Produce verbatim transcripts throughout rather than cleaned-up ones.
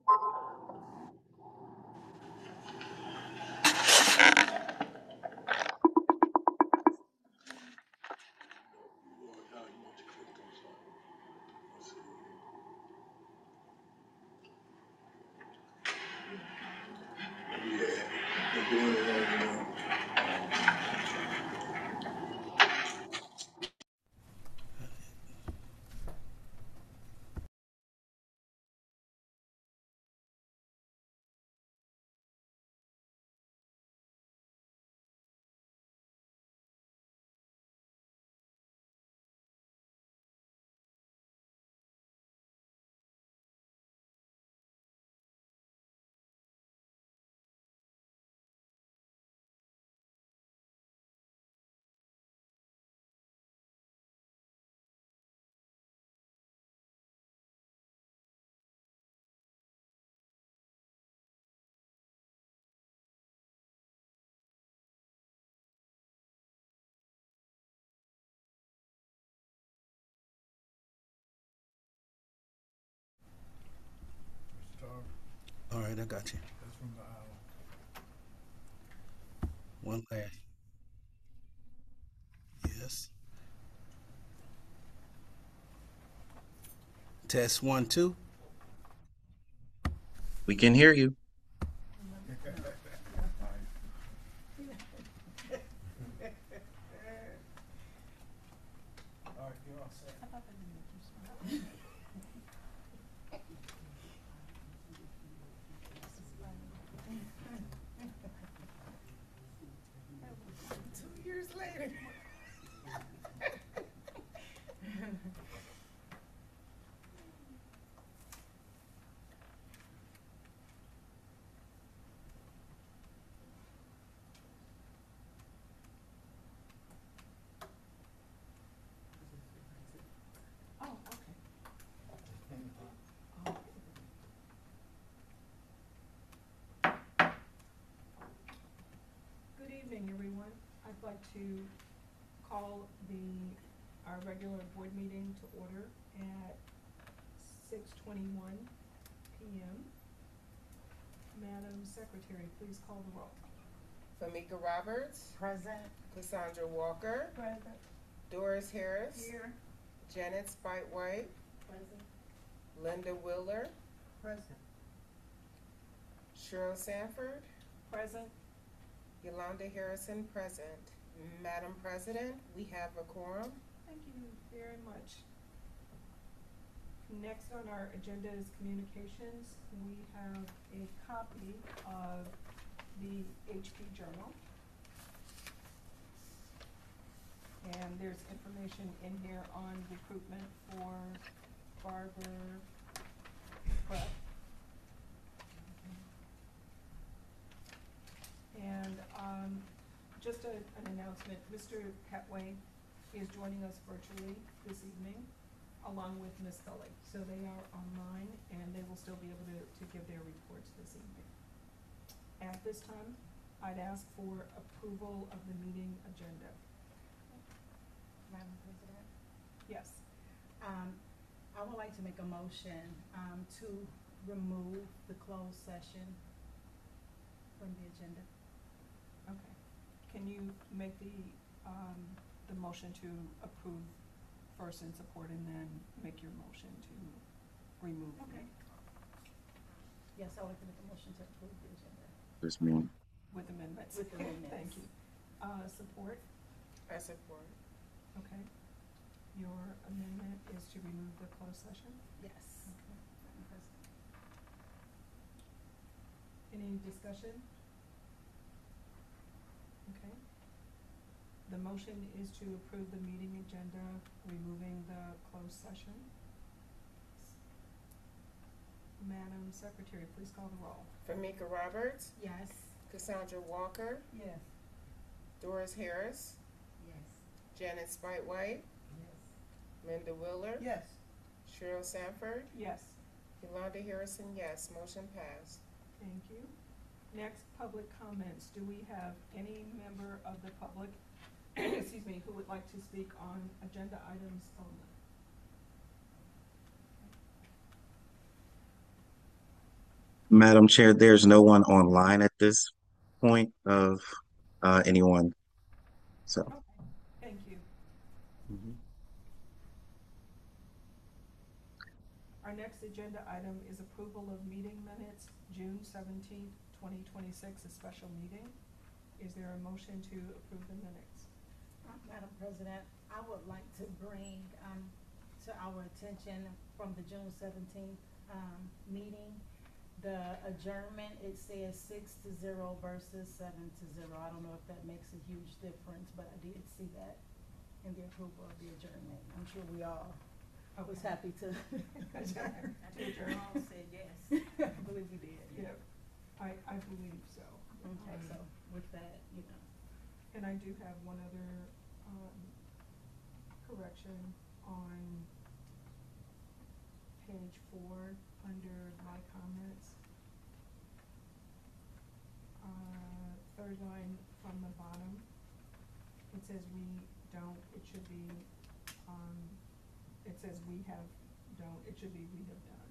All right, I got you. One last. Yes. Test one, two. We can hear you. Two years later. Oh, okay. Good evening, everyone. I'd like to call the, our regular board meeting to order at six twenty-one p m Madam Secretary, please call the roll. Famika Roberts. Present. Cassandra Walker. Present. Doris Harris. Here. Janet Spite-White. Present. Linda Willer. Present. Cheryl Sanford. Present. Yolanda Harrison, present. Madam President, we have a quorum. Thank you very much. Next on our agenda is communications. We have a copy of the H P Journal. And there's information in here on recruitment for barber prep. And um, just a, an announcement, Mister Petway is joining us virtually this evening, along with Miz Scully. So they are online, and they will still be able to, to give their reports this evening. At this time, I'd ask for approval of the meeting agenda. Madam President, Yes. um, I would like to make a motion, um, to remove the closed session from the agenda. Okay. Can you make the, um, the motion to approve first and support, and then make your motion to remove? Okay. Yes, I'd like to make a motion to approve the agenda. This mean. With amendments? With amendments. Thank you. Uh, support? I support. Okay. Your amendment is to remove the closed session? Yes. Okay. Madam President. Any discussion? Okay. The motion is to approve the meeting agenda, removing the closed session. Madam Secretary, please call the roll. Famika Roberts. Yes. Cassandra Walker. Yes. Doris Harris. Yes. Janet Spite-White. Yes. Linda Willer. Yes. Cheryl Sanford. Yes. Yolanda Harrison, yes. Motion passed. Thank you. Next, public comments. Do we have any member of the public, excuse me, who would like to speak on agenda items only? Madam Chair, there's no one online at this point of uh, anyone. So, Okay, thank you. Mhm. Our next agenda item is approval of meeting minutes, June seventeenth, twenty twenty-six, a special meeting. Is there a motion to approve the minutes? Uh, Madam President, I would like to bring, um, to our attention from the June seventeenth, um, meeting, the adjournment, it says six to zero versus seven to zero. I don't know if that makes a huge difference, but I did see that in the approval of the adjournment. I'm sure we all was Okay. happy to adjourn. To adjourn. all said yes. I believe we did, yeah. Yep, I, I believe so. Okay, Um, so with that, you know. And I do have one other, um, correction on page four, under my comments. Uh, third line from the bottom, it says we don't, it should be, um, it says we have don't, it should be we have done.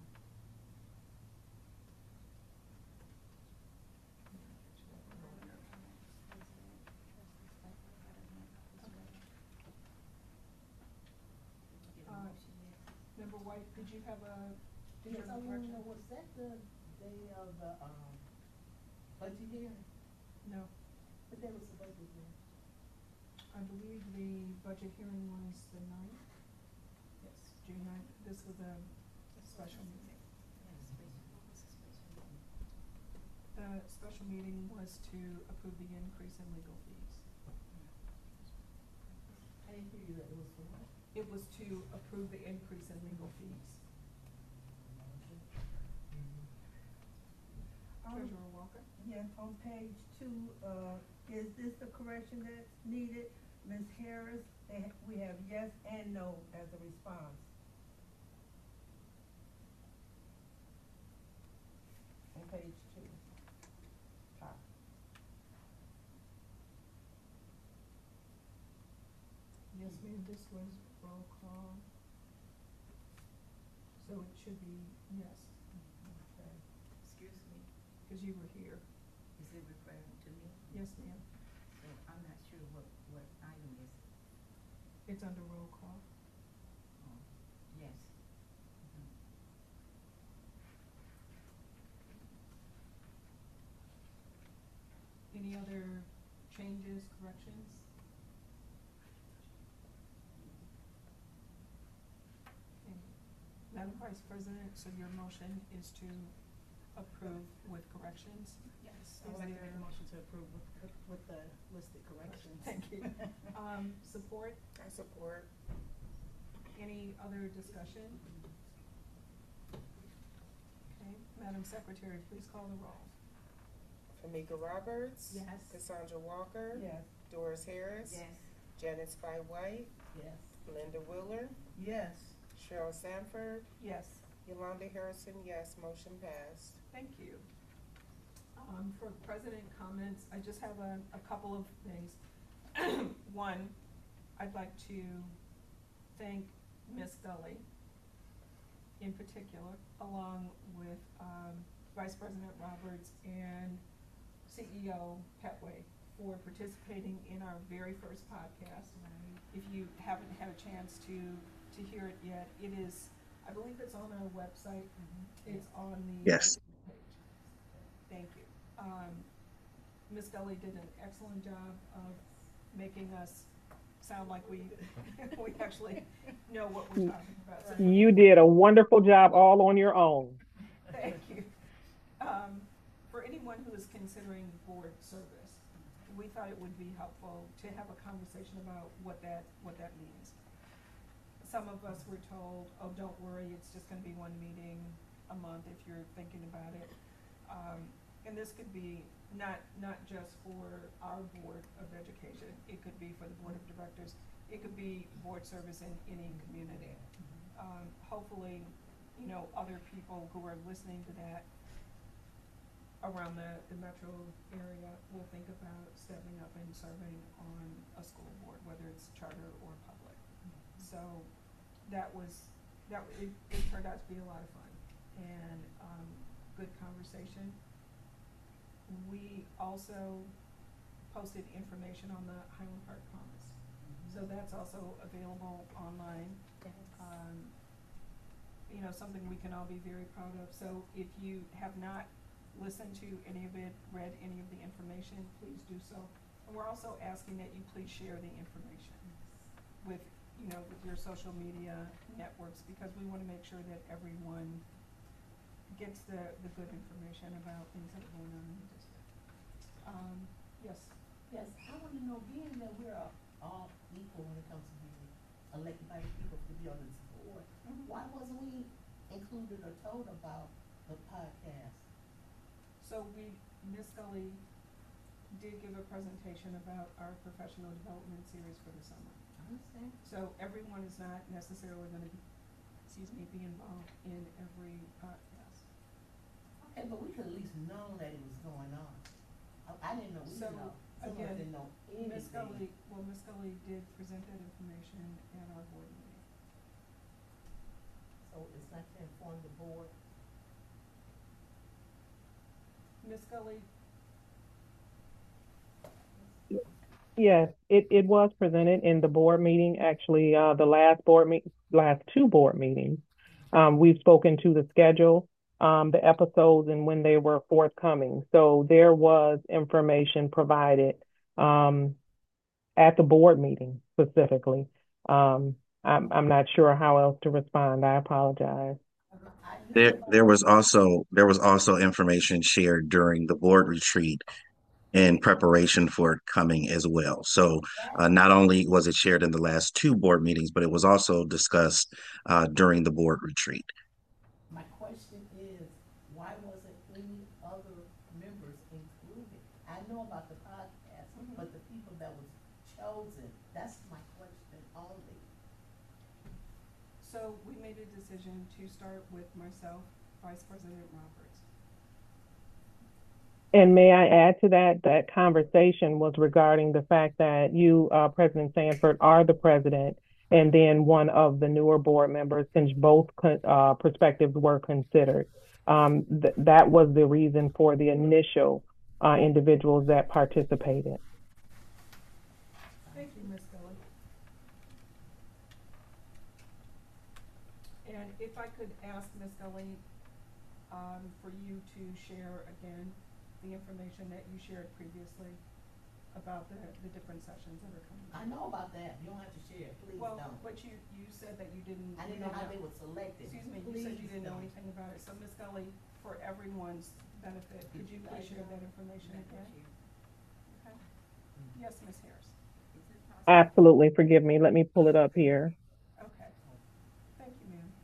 Uh, Member White, did you have a Yes, I different wanna correction? know, was that the day of the, um, budget hearing? No, But there was a budget hearing. I believe the budget hearing was the ninth, Yes. June ninth. This was a special meeting. The special meeting was to approve the increase in legal fees. I didn't hear you that it was for what? It was to approve the increase in legal fees. Um, Treasurer Walker? Yes, on page two, uh, is this the correction that's needed? Miz Harris, they, ha- we have yes and no as a response. On page two. Top. Yes, ma'am, this was roll call. So it should be yes, Okay. Excuse me, because you were here. is it referring to me? Yes, ma'am. So I'm not sure what, what item is it. It's under roll call. Oh, yes. Mhm. Any other changes, corrections? Okay. Madam Vice President, so your motion is to approve with corrections? Yes, I Is would like to make there- a motion to approve with, with the listed corrections. Thank you. Um, support? I support. Any other discussion? Okay, Madam Secretary, please call the roll. Tamika Roberts. Yes. Cassandra Walker. Yes. Doris Harris. Yes. Janet Spy White. Yes. Linda Wheeler. Yes. Cheryl Sanford. Yes, Yolanda Harrison, yes, motion passed. thank you. Um, for president comments, I just have a, a couple of things. One, I'd like to thank Miss Gully in particular, along with, um, Vice President Roberts and C E O Petway for participating in our very first podcast. If you haven't had a chance to, to hear it yet, it is, I believe it's on our website. It's on the. Yes. page. Thank you. Um, Miss Gully did an excellent job of making us sound like we, we actually know what we're talking about. So You did a wonderful job all on your own. thank you. Um, for anyone who is considering board service, we thought it would be helpful to have a conversation about what that, what that means. Some of us were told, oh, don't worry, it's just gonna be one meeting a month if you're thinking about it. Um, and this could be not, not just for our Board of Education, it could be for the Board of Directors, it could be board service in any community. Um, hopefully, you know, other people who are listening to that around the, the metro area will think about stepping up and serving on a school board, whether it's charter or public. So that was, that, it, it turned out to be a lot of fun and, um, good conversation. conversation. We also posted information on the Highland Park Promise. So that's also available online. Um, you know, something we can all be very proud of. So if you have not listened to any of it, read any of the information, please do so. And we're also asking that you please share the information with, you know, with your social media networks, because we want to make sure that everyone gets the, the good information about things that are going on in the district. Um, yes. Yes, I wanna know, being that we're all equal when it comes to being elected by the people to be on this board, Mhm. why wasn't we included or told about the podcast? So we, Miss Scully did give a presentation about our professional development series for the summer. I understand. So everyone is not necessarily gonna be, excuse me, be involved in every podcast. Okay, but we could at least know that it was going on. I, I didn't know, we So, didn't know, some of us again, didn't know anything. Miss Scully, well, Miss Scully did present that information at our board meeting. So it's not to inform the board. Miss Scully, Yes, it, it was presented in the board meeting, actually, uh, the last board meet, last two board meetings. Um, we've spoken to the schedule, um, the episodes and when they were forthcoming. So there was information provided, um, at the board meeting specifically. Um, I'm, I'm not sure how else to respond. I apologize. I knew There, about there it. was also there was also information shared during the board retreat in preparation for it coming as well. So uh, not only was it shared in the last two board meetings, but it was also discussed uh, during the board retreat. My question is, why wasn't any other members included? I know about the podcast, Mhm. but the people that was chosen, that's my question only. so we made a decision to start with myself, Vice President Roberts. And may I add to that, that conversation was regarding the fact that you, uh, President Sanford, are the president, and then one of the newer board members, since both uh, perspectives were considered. Um, th- that was the reason for the initial uh, individuals that participated. Thank you, Miss Scully. And if I could ask Miss Scully, um, for you to share again the information that you shared previously about the, the different sessions that are coming. I know about that, you don't have to share, please Well, don't. but you, you said that you didn't. I you didn't know how they were selected. Excuse me, you said you Please didn't know don't. anything about it, so Miss Scully, for everyone's benefit, could you please share that information again? Okay. Yes, Miss Harris. Is it possible? Absolutely. Forgive me. Let me pull it up here. Okay. Thank you, ma'am.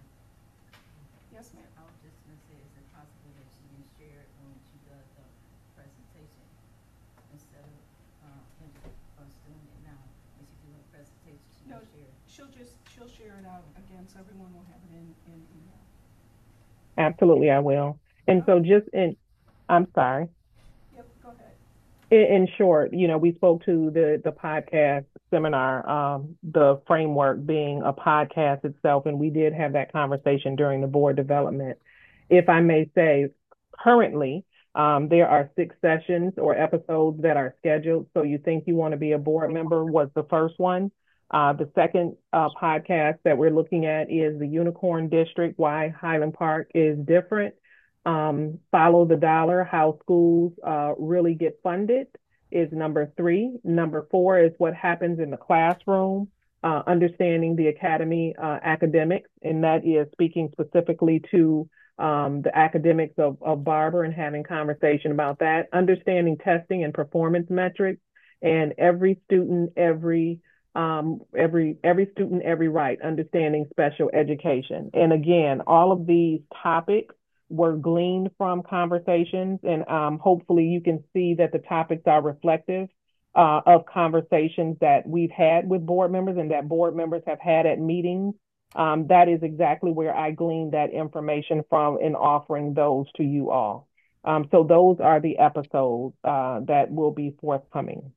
Yes, ma'am. I was just gonna say, is it possible that she can share it when she does the presentation? Instead of, uh, him, us doing it now, when she do her presentation, she No, can share it. she'll just, she'll share it out again, so everyone will have it in, in email. Absolutely, I will. And so just in, I'm sorry. Yep, go ahead. In, in short, you know, we spoke to the the podcast seminar, um, the framework being a podcast itself, and we did have that conversation during the board development. If I may say, currently, um, there are six sessions or episodes that are scheduled. So you think you want to be a board member was the first one. Uh, the second uh, podcast that we're looking at is the Unicorn District, why Highland Park is different. Um, follow the dollar, how schools uh, really get funded is number three. Number four is what happens in the classroom, uh, understanding the academy uh, academics, and that is speaking specifically to um, the academics of, of Barber and having conversation about that, understanding testing and performance metrics, and every student, every um, every every student, every right, understanding special education. And again, all of these topics were gleaned from conversations, and um, hopefully you can see that the topics are reflective uh, of conversations that we've had with board members and that board members have had at meetings. Um, that is exactly where I gleaned that information from in offering those to you all. Um, so those are the episodes uh, that will be forthcoming.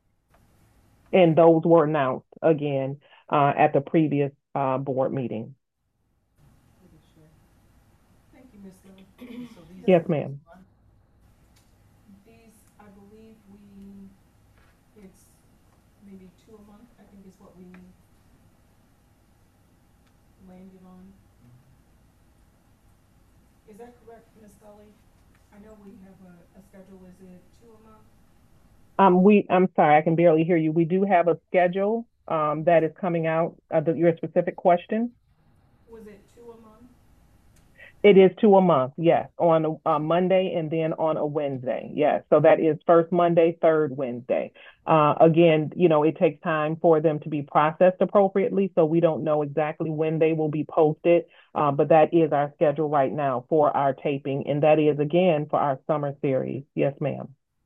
And those were announced again uh, at the previous uh, board meeting. Thank you, Miz Scully. So these Yes, are- ma'am. These, I believe we, it's maybe two a month, I think is what we landed on. Is that correct, Miz Scully? I know we have a, a schedule, is it two a month? Um, we, I'm sorry, I can barely hear you. We do have a schedule, um, that is coming out, uh, the, your specific question. Was it two a month? It is two a month, yes, on a, a Monday and then on a Wednesday, yes. So that is first Monday, third Wednesday. Uh, again, you know, it takes time for them to be processed appropriately, so we don't know exactly when they will be posted, uh, but that is our schedule right now for our taping, and that is, again, for our summer series. Yes, ma'am.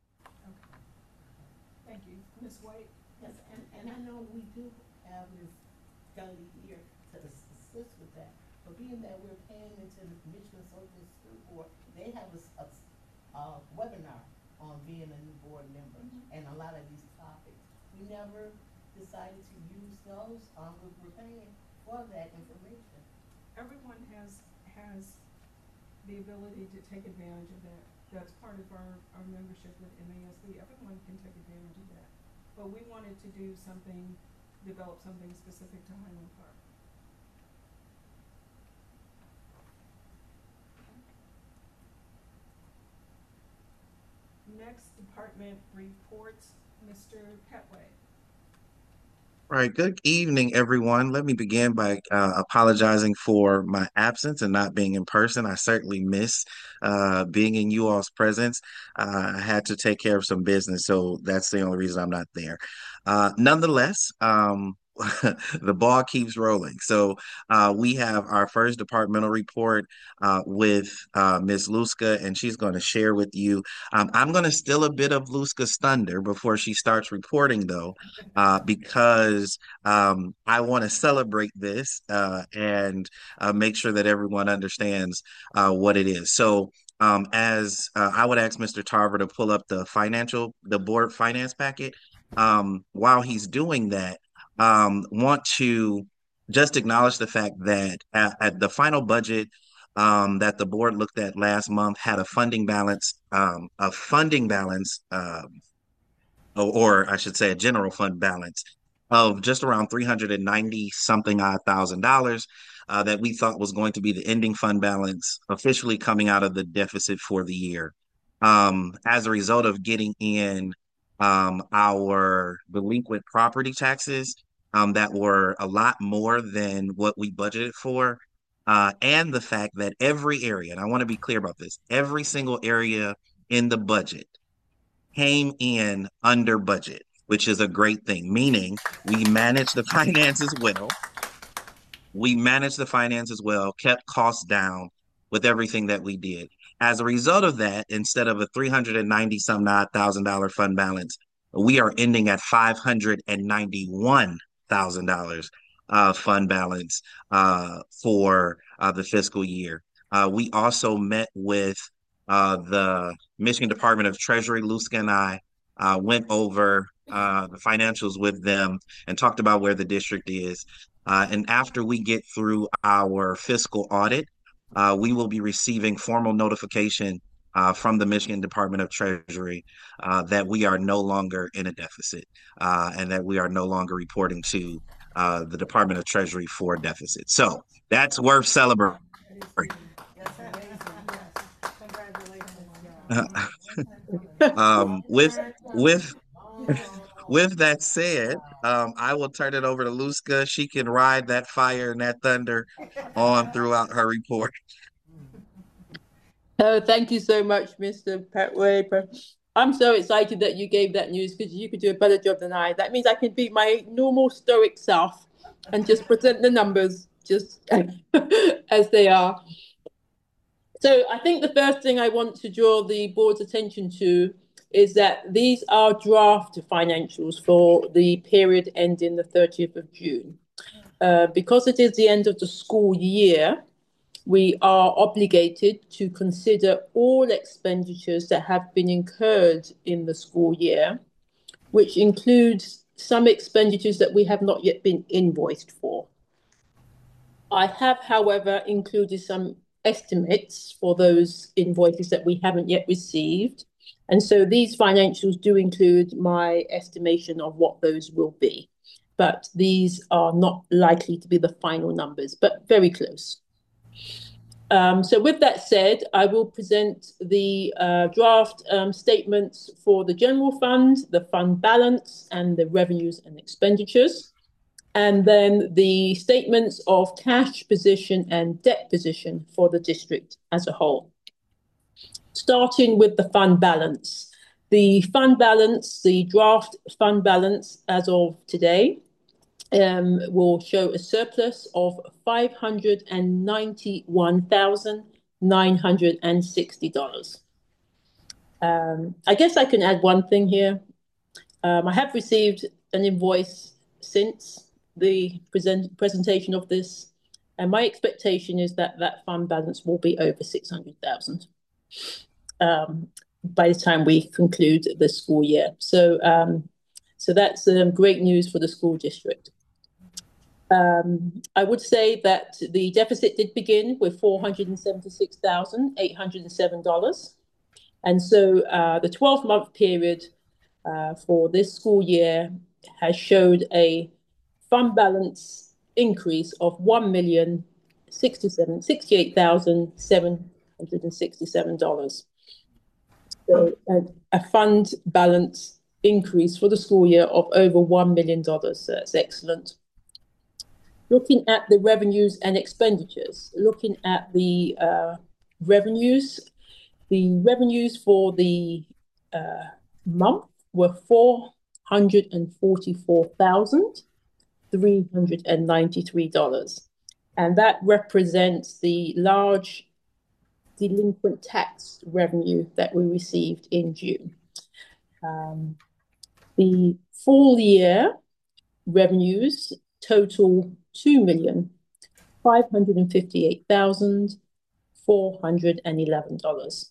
Thank you. Miz White? Yes, and, and I know we do have Miz Scully here to ass- assist with that, but being that we're paying into the Michigan Association School Board, they have a, s- a s- a webinar on being a new board member and a lot of these topics. We never decided to use those, um, we we're paying for that information. Everyone has, has the ability to take advantage of that. That's part of our, our membership with M A S B. Everyone can take advantage of that. But we wanted to do something, develop something specific to Highland Park. Next, department reports, Mister Petway. All right, good evening, everyone. Let me begin by uh, apologizing for my absence and not being in person. I certainly miss uh, being in you all's presence. Uh, I had to take care of some business, so that's the only reason I'm not there. Uh, nonetheless, um, the ball keeps rolling. So uh, we have our first departmental report uh, with uh, Miss Luska, and she's going to share with you. Um, I'm going to steal a bit of Luska's thunder before she starts reporting, though, uh, because um, I want to celebrate this uh, and uh, make sure that everyone understands uh, what it is. So, um, as uh, I would ask Mister Tarver to pull up the financial, the board finance packet. Um, while he's doing that, um, want to just acknowledge the fact that at, at the final budget um, that the board looked at last month had a funding balance, um, a funding balance. Um, or, or I should say a general fund balance of just around three hundred ninety something odd thousand dollars uh, that we thought was going to be the ending fund balance officially coming out of the deficit for the year. Um, as a result of getting in um, our delinquent property taxes um, that were a lot more than what we budgeted for. Uh, and the fact that every area, and I want to be clear about this, every single area in the budget came in under budget, which is a great thing, meaning we managed the finances well. We managed the finances well, kept costs down with everything that we did. As a result of that, instead of a three hundred ninety some odd thousand dollar fund balance, we are ending at five hundred ninety-one thousand dollars uh, fund balance uh, for uh, the fiscal year. Uh, we also met with uh, the Michigan Department of Treasury. Luska and I uh, went over uh, the financials with them and talked about where the district is. Uh, and after we get through our fiscal audit, uh, we will be receiving formal notification uh, from the Michigan Department of Treasury uh, that we are no longer in a deficit uh, and that we are no longer reporting to uh, the Department of Treasury for deficit. So that's worth celebrating. That's amazing, yes. Congratulations, y'all. um, with with with that said, um, I will turn it over to Luska. She can ride that fire and that thunder on throughout her report. Oh, thank you so much, Mister Petway. I'm so excited that you gave that news because you could do a better job than I. That means I can be my normal stoic self and just present the numbers just as they are. So I think the first thing I want to draw the board's attention to is that these are draft financials for the period ending the thirtieth of June. Uh, because it is the end of the school year, we are obligated to consider all expenditures that have been incurred in the school year, which includes some expenditures that we have not yet been invoiced for. I have, however, included some estimates for those invoices that we haven't yet received. And so these financials do include my estimation of what those will be. But these are not likely to be the final numbers, but very close. Um, so with that said, I will present the uh, draft um, statements for the general fund, the fund balance, and the revenues and expenditures, and then the statements of cash position and debt position for the district as a whole. Starting with the fund balance. The fund balance, the draft fund balance as of today, um, will show a surplus of five hundred ninety-one thousand nine hundred sixty dollars. Um, I guess I can add one thing here. Um, I have received an invoice since the present, presentation of this, and my expectation is that that fund balance will be over six hundred thousand dollars um, by the time we conclude the school year. So, um, so that's um, great news for the school district. Um, I would say that the deficit did begin with four hundred seventy-six thousand eight hundred seven dollars. And so uh, the twelve-month period uh, for this school year has showed a fund balance increase of one million sixty-eight thousand seven hundred sixty-seven dollars. So a, a fund balance increase for the school year of over one million dollars. So that's excellent. Looking at the revenues and expenditures, looking at the uh, revenues, the revenues for the uh, month were four hundred forty-four thousand three hundred ninety-three dollars. And that represents the large delinquent tax revenue that we received in June. Um, the full year revenues total two million five hundred fifty-eight thousand four hundred eleven dollars.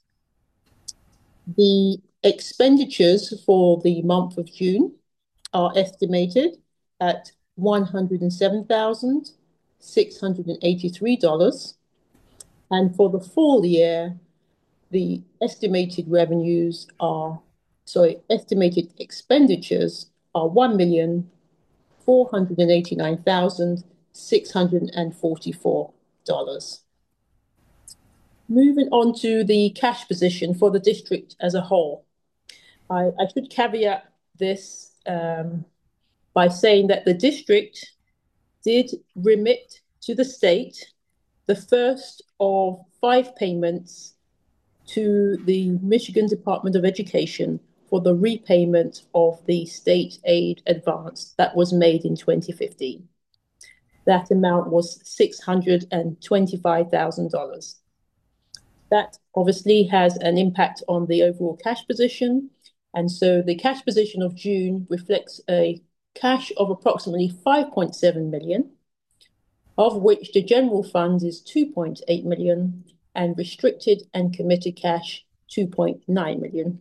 The expenditures for the month of June are estimated at one hundred seven thousand six hundred eighty-three dollars. And for the full year, the estimated revenues are, sorry, estimated expenditures are one million four hundred eighty-nine thousand six hundred forty-four dollars. Moving on to the cash position for the district as a whole. I, I should caveat this um, by saying that the district did remit to the state the first of five payments to the Michigan Department of Education for the repayment of the state aid advance that was made in twenty fifteen. That amount was six hundred twenty-five thousand dollars. That obviously has an impact on the overall cash position. And so the cash position of June reflects a cash of approximately five point seven million, of which the general fund is two point eight million and restricted and committed cash two point nine million.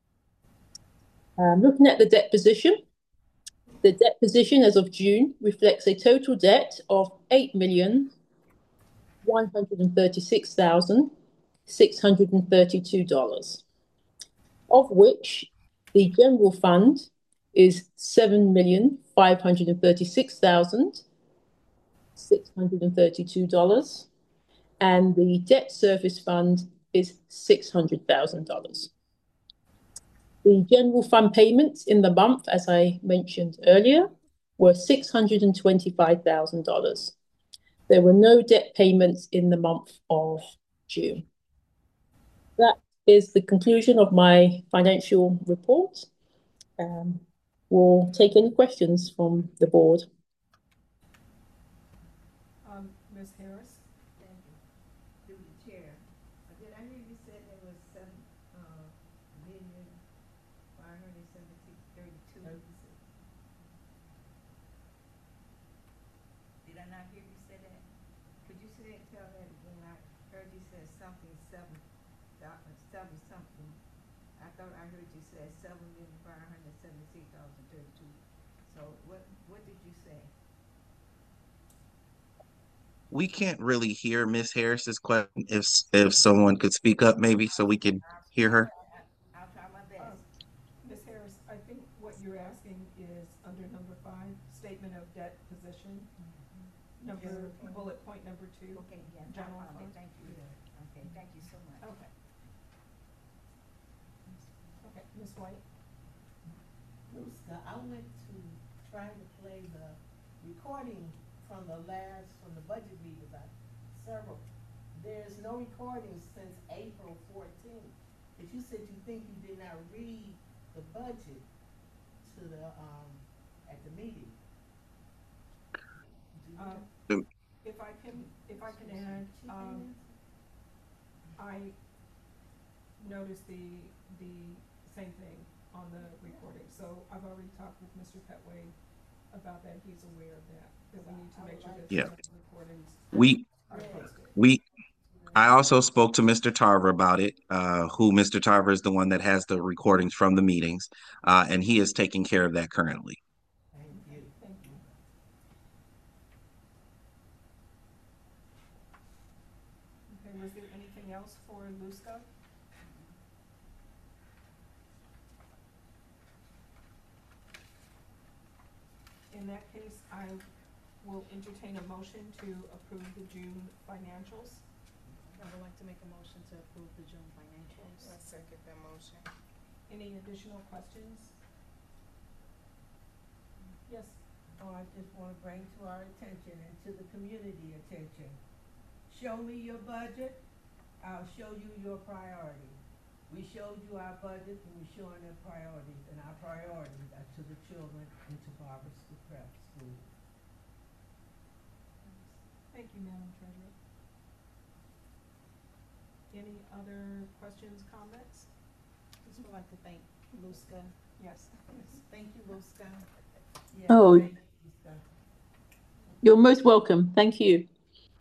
Um, looking at the debt position, the debt position as of June reflects a total debt of eight million one hundred thirty-six thousand six hundred thirty-two dollars, of which the general fund is seven million five hundred thirty-six thousand six hundred thirty-two dollars, and the debt service fund is six hundred thousand dollars. The general fund payments in the month, as I mentioned earlier, were six hundred twenty-five thousand dollars. There were no debt payments in the month of June. That is the conclusion of my financial report. Um, we'll take any questions from the board. Um, Miz Harris? Thank you. Through the chair. Did I hear you said there was seven, uh, million, five hundred seventy, thirty-two? Did I not hear you say that? Could you say, tell that again? I heard you say something, seven, seven something. I thought I heard you say seven million, five hundred seventy-six thousand, thirty-two. So what, what did you say? we can't really hear Miss Harris's question. If if someone could speak up, maybe so we can hear her. I'll try my best. Miz Harris, I think what you're asking is under number five, statement of debt position, number, bullet point number two. Okay, yeah, I General found it, fund. thank you. Okay, thank you so much. Okay. Okay, Miz White? Luska, I went to try to play the recording from the last, from the budget meetings, I, several. There's no recording since April fourteenth. But you said you think you did not read the budget to the, um, at the meeting. Do you Um, have- If I can, if I can add, um, I noticed the, the same thing on the recording, so I've already talked with Mister Petway about that, he's aware of that, that we need to make sure that Yeah. the recordings We are posted. we I also spoke to Mister Tarver about it, uh, who Mister Tarver is the one that has the recordings from the meetings, uh, and he is taking care of that currently. Thank you. Thank you. Okay, was there anything else for Luska? In that case, I will entertain a motion to approve the June financials. I would like to make a motion to approve the June financials. I second that motion. Any additional questions? Yes, Oh, I just wanna bring to our attention and to the community attention. Show me your budget, I'll show you your priorities. We showed you our budget and we're showing their priorities, and our priorities are to the children and to Barbara School Prep School. thank you, Madam Treasurer. Any other questions, comments? Just would like to thank Luska. Yes. Thank you, Luska. Yes, Oh. thank you, Lisa. You're most welcome. Thank you.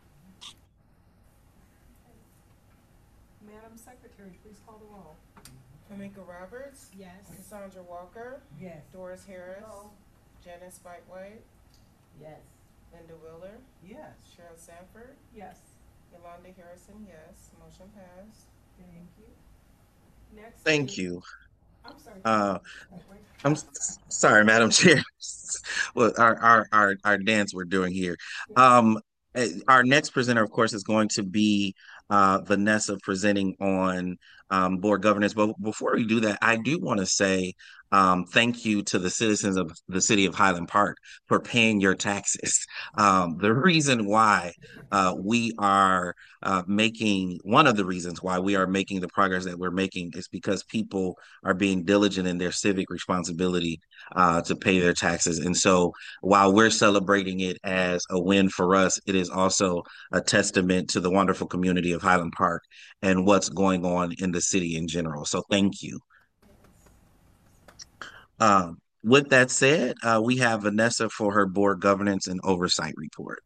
Madam Secretary, please call the roll. Tamika Roberts, Yes. Cassandra Walker, Yes. Doris Harris, Janice Spite-White, Yes. Linda Willer, Yes. Cheryl Sanford, Yes, Yolanda Harrison, yes. Motion passed. thank you. Next. Thank is- you. I'm sorry. Uh, Wait. I'm s- sorry, Madam Chair. Well, our, our our our dance we're doing here. Um, eh, our next presenter, of course, is going to be uh, Vanessa presenting on um, board governance. But before we do that, I do want to say um, thank you to the citizens of the city of Highland Park for paying your taxes. Um, the reason why uh, we are uh, making one of the reasons why we are making the progress that we're making is because people are being diligent in their civic responsibility uh, to pay their taxes. And so while we're celebrating it as a win for us, it is also a testament to the wonderful community of Highland Park and what's going on in the city in general. So thank you. Um, with that said, uh, we have Vanessa for her board governance and oversight report.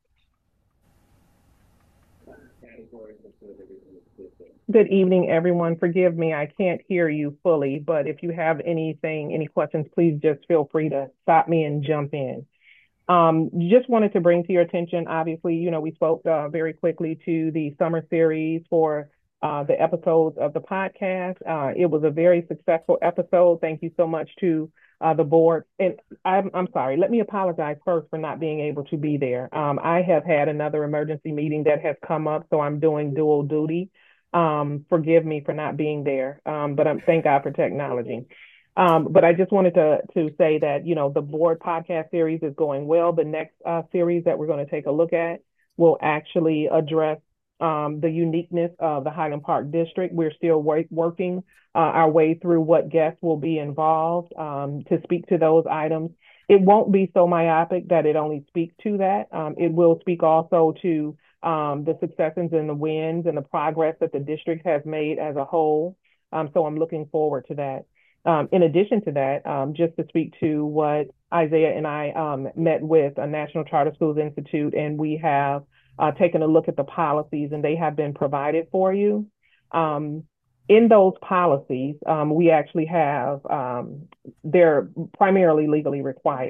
Good evening, everyone. Forgive me, I can't hear you fully, but if you have anything, any questions, please just feel free to stop me and jump in. Um, just wanted to bring to your attention, obviously, you know, we spoke uh, very quickly to the summer series for uh, the episodes of the podcast. Uh, it was a very successful episode. Thank you so much to uh, the board. And I'm, I'm sorry, let me apologize first for not being able to be there. Um, I have had another emergency meeting that has come up, so I'm doing dual duty. Um, forgive me for not being there, um, but I'm, thank God for technology. Um, but I just wanted to to say that, you know, the board podcast series is going well. The next uh, series that we're going to take a look at will actually address um, the uniqueness of the Highland Park District. We're still work, working uh, our way through what guests will be involved um, to speak to those items. It won't be so myopic that it only speaks to that. Um, it will speak also to um, the successes and the wins and the progress that the district has made as a whole. Um, so I'm looking forward to that. Um, in addition to that, um, just to speak to what Isaiah and I um, met with a National Charter Schools Institute, and we have uh, taken a look at the policies, and they have been provided for you. Um, in those policies, um, we actually have, um, they're primarily legally required,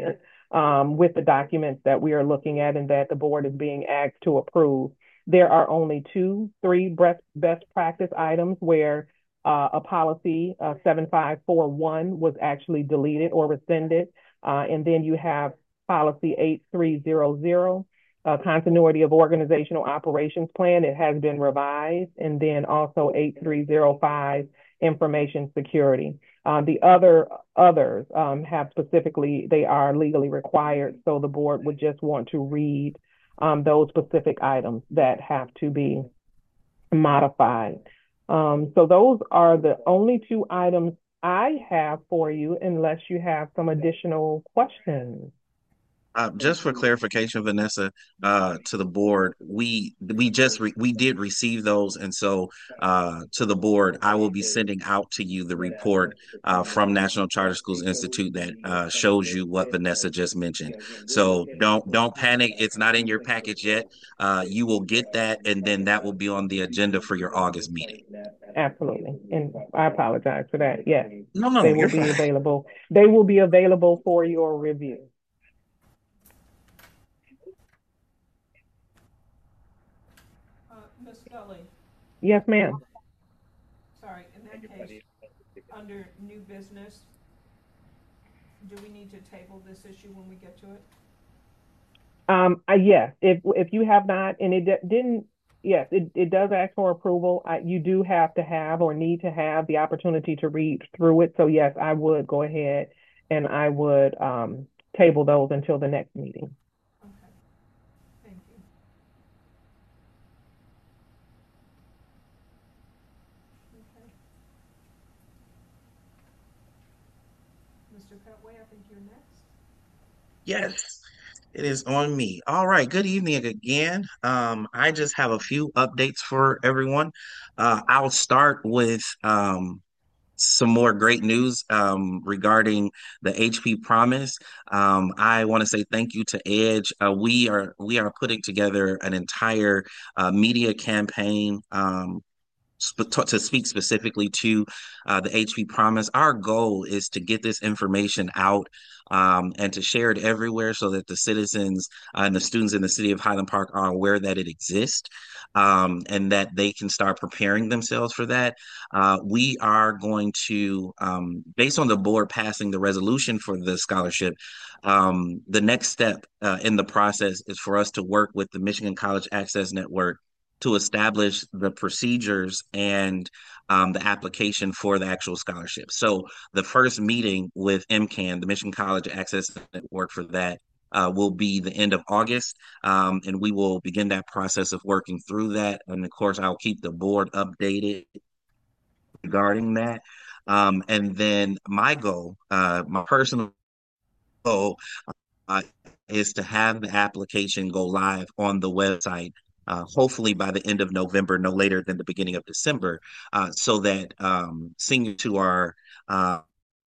um, with the documents that we are looking at and that the board is being asked to approve. There are only two, three best, best practice items where uh, a policy, uh, seven five four one, was actually deleted or rescinded. Uh, and then you have policy eight three zero zero, uh, continuity of organizational operations plan. It has been revised. And then also eight three zero five, information security. Uh, the other others um, have specifically, they are legally required. So the board would just want to read um, those specific items that have to be modified. Um, so those are the only two items I have for you, unless you have some additional questions. Uh, just for clarification, Vanessa, uh, to the board, we we just re we did receive those, and so uh, to the board, I will be sending out to you the report uh, from National Charter Schools Institute that uh, shows you what Vanessa just mentioned. So don't don't panic; it's not in your package yet. Uh, you will get that, and then that will be on the agenda for your August meeting. Absolutely, and I apologize for that. Yes, No, no, they will you're be fine. available. They will be available for your review. Uh, Miz Scully, Yes, ma'am. sorry, in that case, under new business, do we need to table this issue when we get to it? Um, uh, yes, if if you have not, and it di- didn't, yes, it, it does ask for approval. Uh, you do have to have or need to have the opportunity to read through it. So yes, I would go ahead and I would um, table those until the next meeting. Okay, thank you. Okay. Mister Petway, I think you're next. Yes. It is on me. All right. Good evening again. Um, I just have a few updates for everyone. Uh, I'll start with um, some more great news um, regarding the H P Promise. Um, I want to say thank you to Edge. Uh, we are we are putting together an entire uh, media campaign. Um, sp- to speak specifically to uh, the H P Promise. Our goal is to get this information out um, and to share it everywhere so that the citizens uh, and the students in the city of Highland Park are aware that it exists um, and that they can start preparing themselves for that. Uh, we are going to, um, based on the board passing the resolution for the scholarship, um, the next step uh, in the process is for us to work with the Michigan College Access Network to establish the procedures and um, the application for the actual scholarship. So the first meeting with M CAN, the Michigan College Access Network, for that uh, will be the end of August, um, and we will begin that process of working through that. And of course, I'll keep the board updated regarding that. Um, and then my goal, uh, my personal goal, uh, is to have the application go live on the website, uh, hopefully by the end of November, no later than the beginning of December, uh, so that um, seniors who are uh,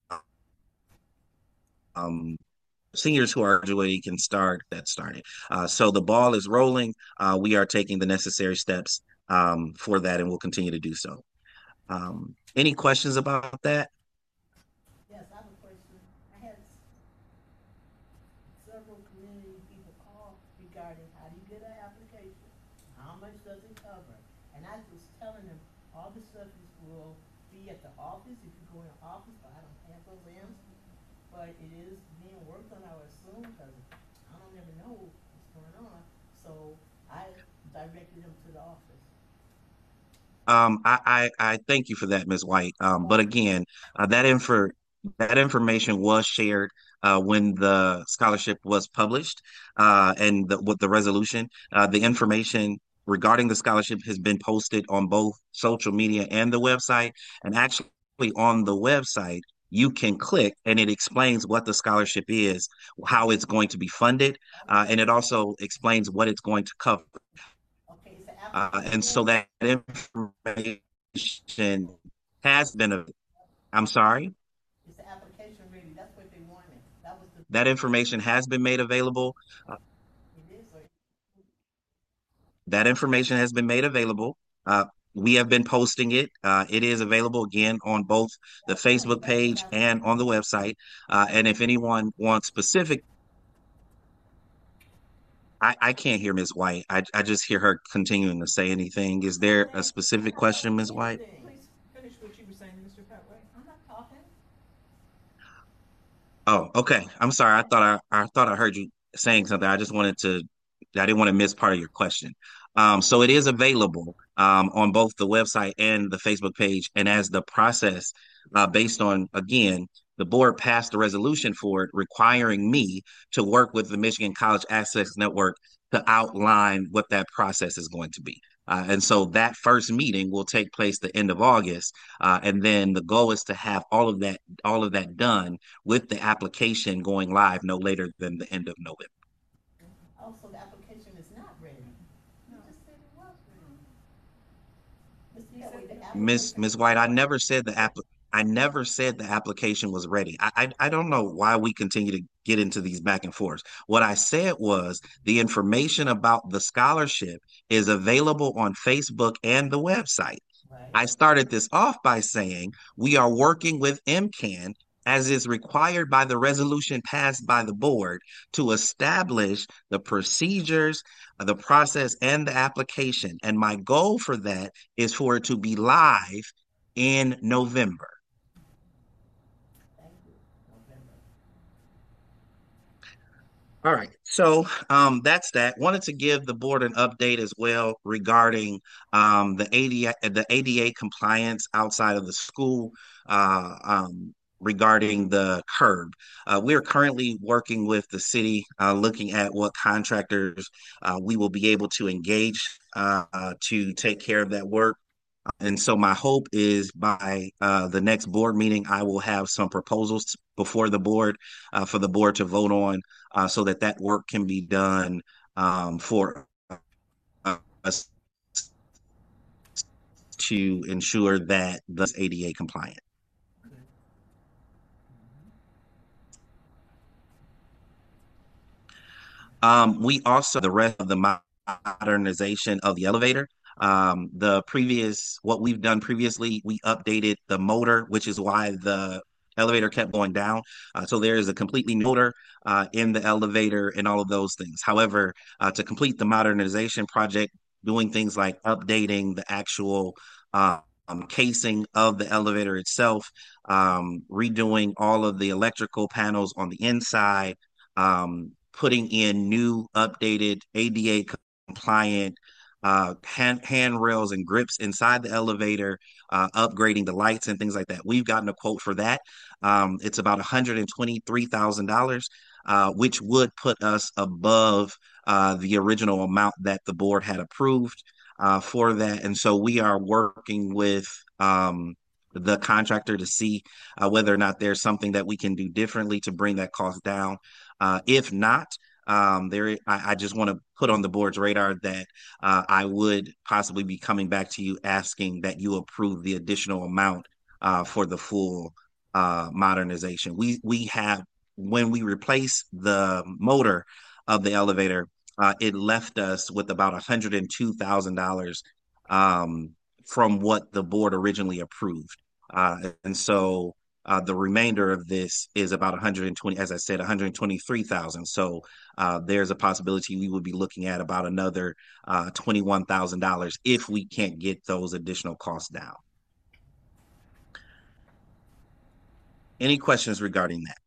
um, seniors who are graduating can start that started. Uh, so the ball is rolling. Uh, we are taking the necessary steps um, for that, and we'll continue to do so. Um, any questions about that? Yes, I have a question. I had several community people call regarding how do you get an application? How much does it cover? And I was telling them, all the services will be at the office, if you go in the office, but I don't have those answers. But it is being worked on, I would assume, because I don't ever know what's going on. So I directed them to the office. Um, I, I, I thank you for that, Miz White. Um, but again, uh, that info that information was shared uh, when the scholarship was published uh, and the, with the resolution. Uh, the information regarding the scholarship has been posted on both social media and the website. And actually, on the website, you can click and it explains what the scholarship is, how it's going to be funded, uh, and it also explains what it's going to cover. Okay, it's the Uh, and so application. that information has been, a, I'm sorry, It's the application ready. That's what they wanted. That was the. that information has been made available. Uh, It is, or that information has been made available. Uh, we have been posting it. Uh, it is available again on both the that's what Facebook that's what page I was and on the saying. website. Uh, and if anyone wants specific I, I can't hear Miz White. I, I just hear her continuing to say anything. Is there a specific question, Miz White? Please finish what you were saying, Mister Petway. I'm not talking. Oh, okay. I'm sorry. I thought I, I thought I heard you saying something. I just wanted to, I didn't want to miss part of your question. Um, so it is available um, on both the website and the Facebook page. And as the process, uh, based on, again, the board passed a resolution for it requiring me to work with the Michigan College Access Network to outline what that process is going to be. Uh, and so that first meeting will take place the end of August. Uh, and then the goal is to have all of that, all of that done with the application going live no later than the end of November. Also, the application is not ready. You just said it was ready. Mister Petway, the Miss application- Miss White, I never said the app I never said the application was ready. I, I I don't know why we continue to get into these back and forths. What I said was the information about the scholarship is available on Facebook and the website. Right. I started this off by saying we are working with M C A N as is required by the resolution passed by the board to establish the procedures, the process, and the application. And my goal for that is for it to be live in November. Thank you. November. All right, so um, that's that. Wanted to give the board an update as well regarding um, the A D A, the A D A compliance outside of the school uh, um, regarding the curb. Uh, we are currently working with the city, uh, looking at what contractors uh, we will be able to engage uh, uh, to take care of that work. And so my hope is by uh, the next board meeting, I will have some proposals before the board uh, for the board to vote on uh, so that that work can be done um, for uh, us to ensure that the A D A compliant. Um, we also, the rest of the modernization of the elevator. Um, the previous, what we've done previously, we updated the motor, which is why the elevator kept going down. Uh, so there is a completely new motor uh, in the elevator and all of those things. However, uh, to complete the modernization project, doing things like updating the actual uh, um, casing of the elevator itself, um, redoing all of the electrical panels on the inside, um, putting in new updated A D A compliant uh, hand, handrails and grips inside the elevator, uh, upgrading the lights and things like that. We've gotten a quote for that. Um, it's about one hundred twenty-three thousand dollars, uh, which would put us above uh, the original amount that the board had approved uh, for that. And so we are working with um, the contractor to see uh, whether or not there's something that we can do differently to bring that cost down. Uh, if not, um, there, I, I just want to put on the board's radar that uh, I would possibly be coming back to you asking that you approve the additional amount uh, for the full uh, modernization. We we have when we replace the motor of the elevator, uh, it left us with about one hundred two thousand dollars um, from what the board originally approved, uh, and so. Uh, the remainder of this is about one hundred twenty, as I said, one hundred twenty-three thousand. So uh, there's a possibility we would be looking at about another uh, twenty-one thousand dollars if we can't get those additional costs down. Any questions regarding that?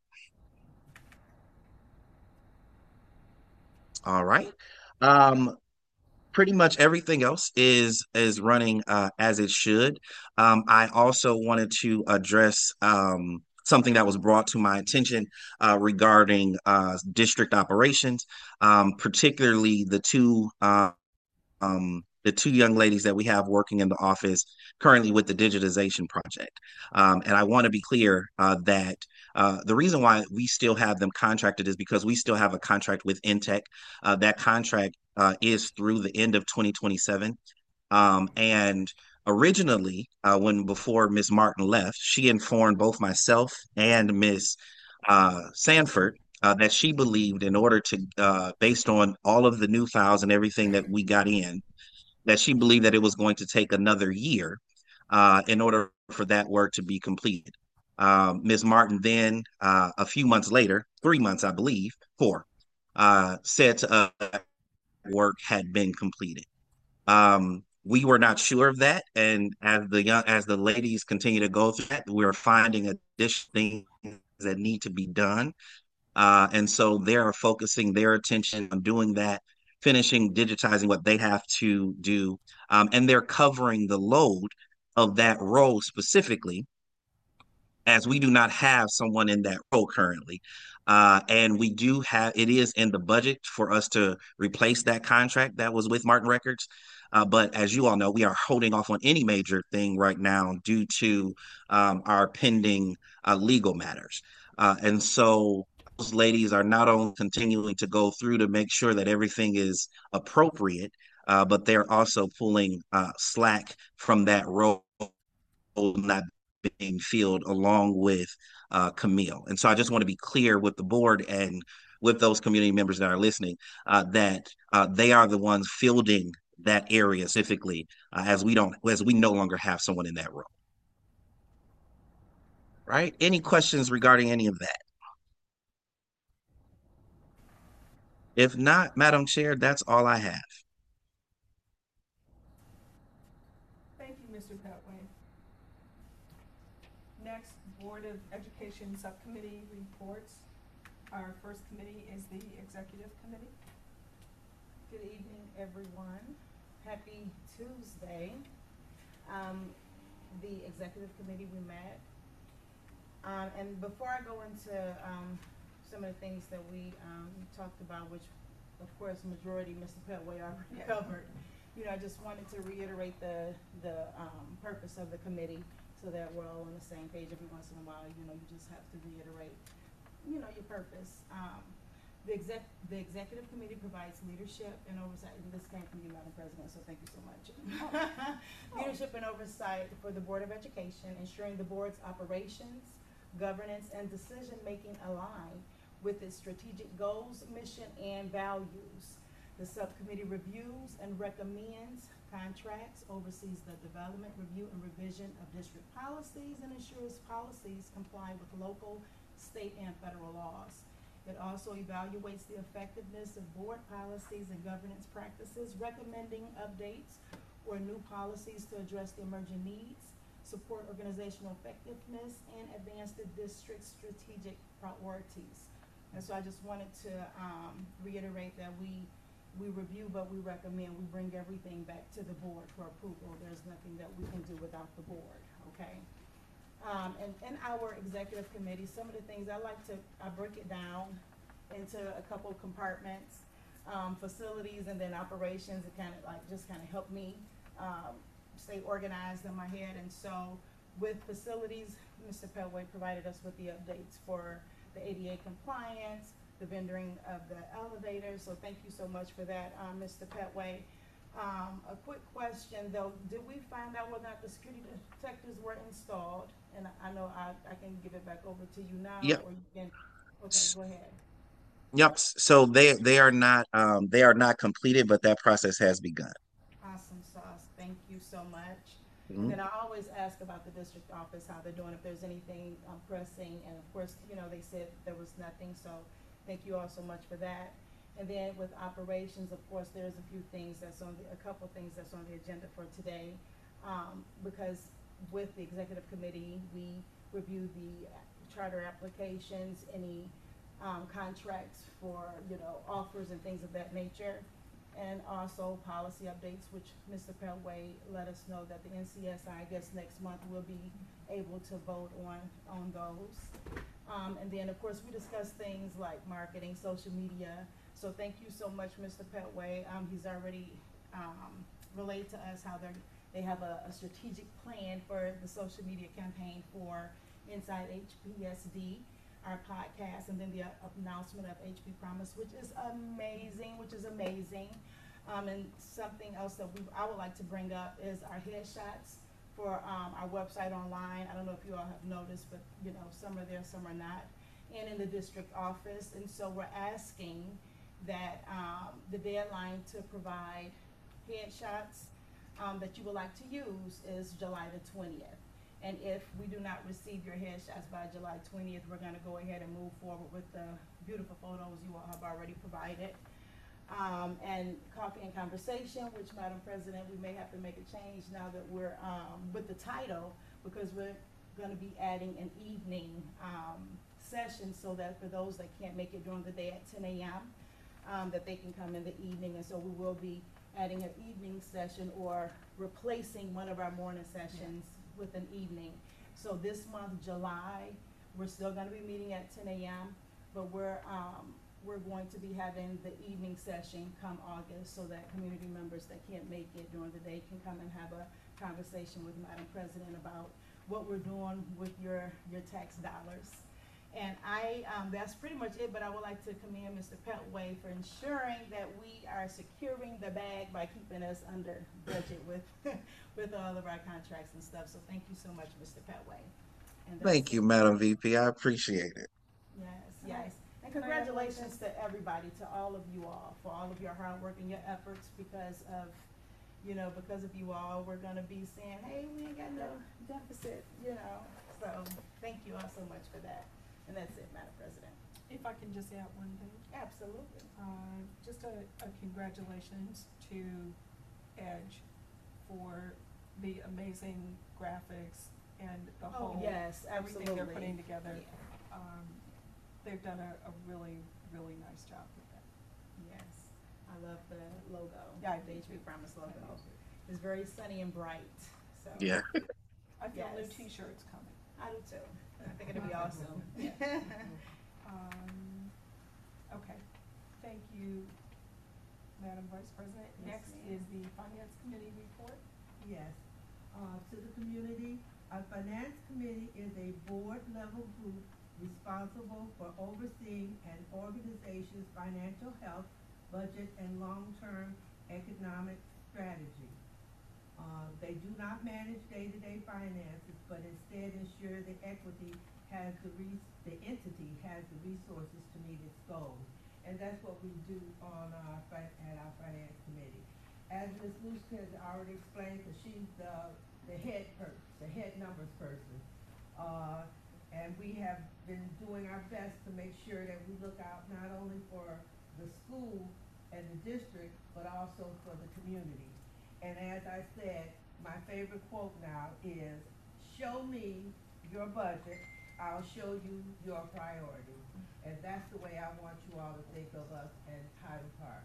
All right. Um, pretty much everything else is is running uh, as it should. Um, I also wanted to address um, something that was brought to my attention uh, regarding uh, district operations, um, particularly the two uh, um, the two young ladies that we have working in the office currently with the digitization project. Um, and I want to be clear uh, that uh, the reason why we still have them contracted is because we still have a contract with Intech. Uh, that contract uh, is through the end of twenty twenty-seven. Um, and originally, uh, when before Miss Martin left, she informed both myself and Miss uh, Sanford uh, that she believed in order to, uh, based on all of the new files and everything that we got in, that she believed that it was going to take another year uh, in order for that work to be completed. Um, Miz Martin then, uh, a few months later, three months, I believe, four, uh, said to us work had been completed. Um, we were not sure of that, and as the young as the ladies continue to go through that, we're finding additional things that need to be done. Uh, and so they are focusing their attention on doing that, finishing digitizing what they have to do, um, and they're covering the load of that role specifically, as we do not have someone in that role currently. Uh, and we do have, it is in the budget for us to replace that contract that was with Martin Records. Uh, but as you all know, we are holding off on any major thing right now due to um, our pending uh, legal matters. Uh, and so those ladies are not only continuing to go through to make sure that everything is appropriate, uh, but they're also pulling uh, slack from that role not being filled along with uh, Camille. And so I just want to be clear with the board and with those community members that are listening uh, that uh, they are the ones fielding that area specifically, uh, as we don't, as we no longer have someone in that role. Right? Any questions regarding any of that? If not, Madam Chair, that's all I have. Thank you, Mister Petway. Next, Board of Education Subcommittee reports. Our first committee is the Executive Committee. Good evening, everyone. Happy Tuesday. Um, the Executive Committee, we met. Um, and before I go into um, some of the things that we um, talked about, which of course majority Mister Petway already Yeah. covered, you know, I just wanted to reiterate the, the um, purpose of the committee so that we're all on the same page. Every once in a while, you know, you just have to reiterate, you know, your purpose. Um, the exec, the executive committee provides leadership and oversight, and this came from you, Madam President, so thank you so much. Oh. Leadership and oversight for the Board of Education, ensuring the board's operations, governance, and decision-making align with its strategic goals, mission, and values. The subcommittee reviews and recommends contracts, oversees the development, review, and revision of district policies, and ensures policies comply with local, state, and federal laws. It also evaluates the effectiveness of board policies and governance practices, recommending updates or new policies to address the emerging needs, support organizational effectiveness, and advance the district's strategic priorities. And so I just wanted to um, reiterate that we we review, but we recommend, we bring everything back to the board for approval. There's nothing that we can do without the board, okay? Um, and in our executive committee, some of the things I like to, I break it down into a couple of compartments, um, facilities and then operations. It kind of like, just kind of help me um, stay organized in my head. And so with facilities, Mister Petway provided us with the updates for the A D A compliance, the vendoring of the elevators. So thank you so much for that, um, Mister Petway. Um, a quick question though, did we find out whether or not the security detectors were installed? And I know I, I can give it back over to you now. Yep. Or you can, okay, go ahead. Yep. So they they are not um, they are not completed, but that process has begun. Awesome sauce, thank you so much. Mhm. And then I always ask about the district office, how they're doing, if there's anything um, pressing, and of course, you know, they said there was nothing, so thank you all so much for that. And then with operations, of course, there's a few things that's on the, a couple things that's on the agenda for today, um, because with the executive committee, we review the charter applications, any um, contracts for, you know, offers and things of that nature. And also policy updates, which Mister Petway let us know that the N C S I, I guess next month, will be able to vote on, on those. Um, and then, of course, we discuss things like marketing, social media. So thank you so much, Mister Petway. Um, he's already um, relayed to us how they're, they have a, a strategic plan for the social media campaign for Inside H P S D, our podcast, and then the uh, announcement of H P Promise, which is amazing, which is amazing. Um, and something else that we, I would like to bring up is our headshots for um, our website online. I don't know if you all have noticed, but you know, some are there, some are not, and in the district office. And so we're asking that um, the deadline to provide headshots um, that you would like to use is July the twentieth. And if we do not receive your headshots by July twentieth, we're gonna go ahead and move forward with the beautiful photos you all have already provided. Um, and coffee and conversation, which, Madam President, we may have to make a change now that we're, um, with the title, because we're gonna be adding an evening, um, session, so that for those that can't make it during the day at ten A M, um, that they can come in the evening, and so we will be adding an evening session or replacing one of our morning sessions with an evening. So this month, July, we're still gonna be meeting at ten A M, but we're, um, we're going to be having the evening session come August, so that community members that can't make it during the day can come and have a conversation with Madam President about what we're doing with your, your tax dollars. And I, um, that's pretty much it, but I would like to commend Mister Petway for ensuring that we are securing the bag by keeping us under budget with, with all of our contracts and stuff. So thank you so much, Mister Petway. And that's Thank you, it. Madam V P. I appreciate it. Yes, yes. And congratulations to everybody, to all of you all, for all of your hard work and your efforts. Because of, you know, because of you all, we're gonna be saying, hey, we ain't got no deficit, you know. So thank you all so much for that. And that's it, Madam President. If I can just add one thing. Absolutely. Uh, just a, a congratulations to Edge for the amazing graphics and the Oh, whole, yes, everything they're absolutely. putting together. Yeah. Um, they've done a, a really, really nice job with that. Yes, I love the logo. Yeah, I The do H P too. Promise I logo. do too. It's very sunny and bright, so. Yeah. I feel new Yes. t-shirts coming. I do too. I think it'll be awesome. Um, okay, thank you, Madam Vice President. Yes, Next ma'am. is the Finance Committee report. Yes, uh, to the community, our finance committee is a board-level group responsible for overseeing an organization's financial health, budget, and long-term economic strategy. Uh, they do not manage day-to-day finances, but instead ensure the equity has the res- the entity has the resources to meet its goals. And that's what we do on our, fi- at our finance committee. As Miz Lucia has already explained, because she's the, the head per, the head numbers person. Uh, and we have been doing our best to make sure that we look out not only for the school and the district, but also for the community. And as I said, my favorite quote now is, show me your budget, I'll show you your priority. And that's the way I want you all to think of us in Highland Park.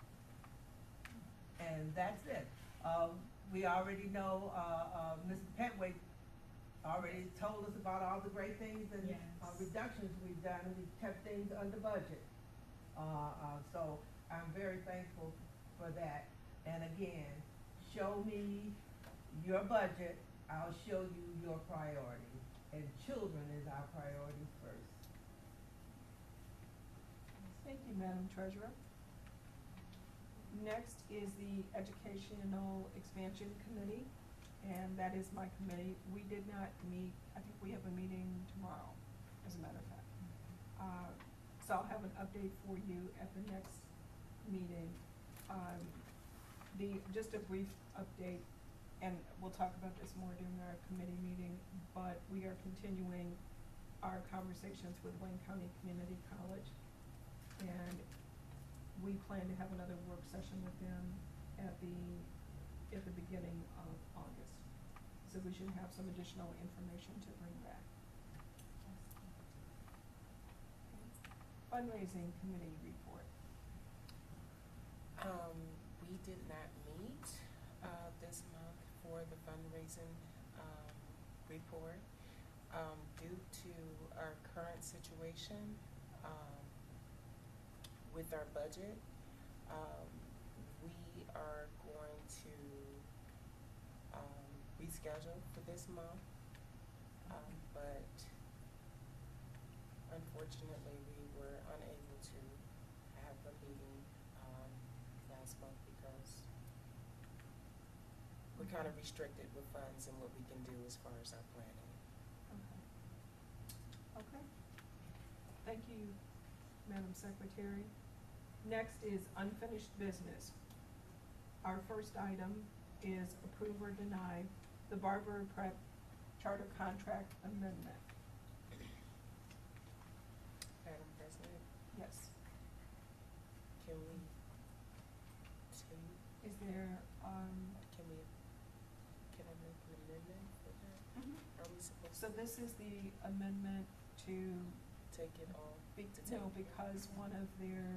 And that's it. Um, we already know, uh, uh, Mister Petway already told us about all the great things and Yes. uh, reductions we've done, and we've kept things under budget. Uh, uh, so I'm very thankful for that. And again, show me your budget, I'll show you your priorities. And children is our priority first. Thank you, Madam Treasurer. Next is the Educational Expansion Committee, and that is my committee. We did not meet, I think we have a meeting tomorrow, as a matter of fact. Uh, so I'll have an update for you at the next meeting. Um, the, just a brief update, and we'll talk about this more during our committee meeting, but we are continuing our conversations with Wayne County Community College. And we plan to have another work session with them at the, at the beginning of August. So we should have some additional information to bring back. Fundraising committee report. Um, we did not meet, uh, this month for the fundraising, um, report, um, due to our current situation, um, with our budget. Um, we are going to, um, reschedule for this month, um, but unfortunately, we were unable to have a meeting, um, last month because we're kind of restricted with funds and what we can do as far as our planning. Okay. Okay. Thank you, Madam Secretary. Next is unfinished business. Our first item is approve or deny the Barber Prep Charter Contract Amendment. Madam President, Yes. can we Is there, um, Can we, can I make an amendment for that? Are we supposed so to this is the amendment to, take it off? be, To take no, it. because one of their,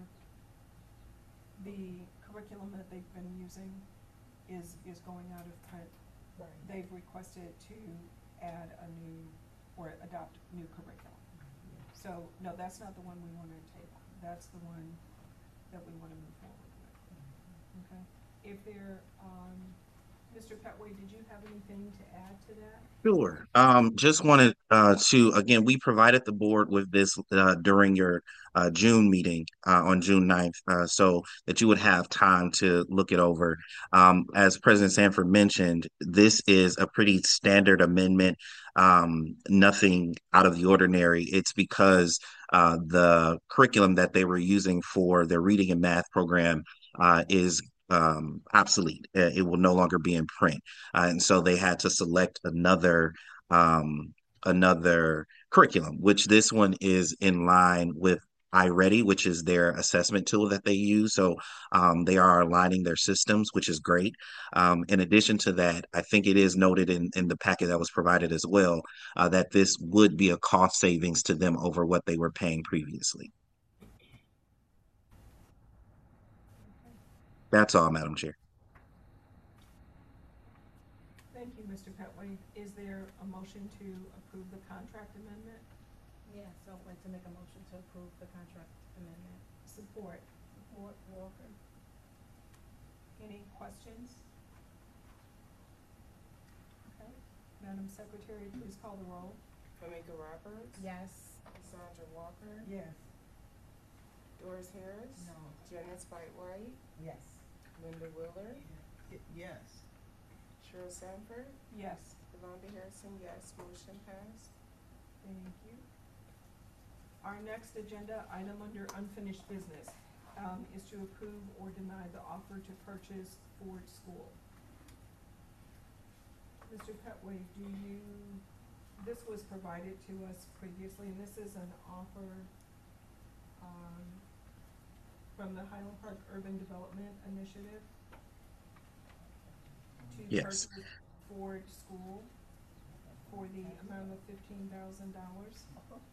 the curriculum that they've been using is, is going out of print. Right. They've requested to add a new, or adopt new curriculum. So, no, that's not the one we want to table. That's the one that we want to move forward with. Okay? If there, um, Mister Petway, did you have anything to add to that? Sure. Um, just wanted uh, to, again, we provided the board with this uh, during your uh, June meeting uh, on June ninth, uh, so that you would have time to look it over. Um, as President Sanford mentioned, this is a pretty standard amendment, um, nothing out of the ordinary. It's because uh, the curriculum that they were using for their reading and math program uh, is um, obsolete. Uh, It will no longer be in print. Uh, and so they had to select another um, another curriculum, which this one is in line with iReady, which is their assessment tool that they use. So um, they are aligning their systems, which is great. Um, in addition to that, I think it is noted in, in the packet that was provided as well uh, that this would be a cost savings to them over what they were paying previously. That's all, Madam Chair. Thank you, Mister Petway. Is there a motion to approve the contract amendment? Yeah, so I'd like to make a motion to approve the contract amendment. Support. Support Walker. Any questions? Okay. Madam Secretary, please call the roll. Tamika Roberts? Yes. Cassandra Walker? Yes. Doris Harris? No. Janice White White? Yes. Linda Willard? Yes. Cheryl Sanford? Yes. Yolanda Harrison, yes. Motion passed. Thank you. Our next agenda item under unfinished business um, is to approve or deny the offer to purchase Ford School. Mister Petway, do you, this was provided to us previously, and this is an offer um, from the Highland Park Urban Development Initiative to Yes. purchase Ford School for the amount of fifteen thousand dollars.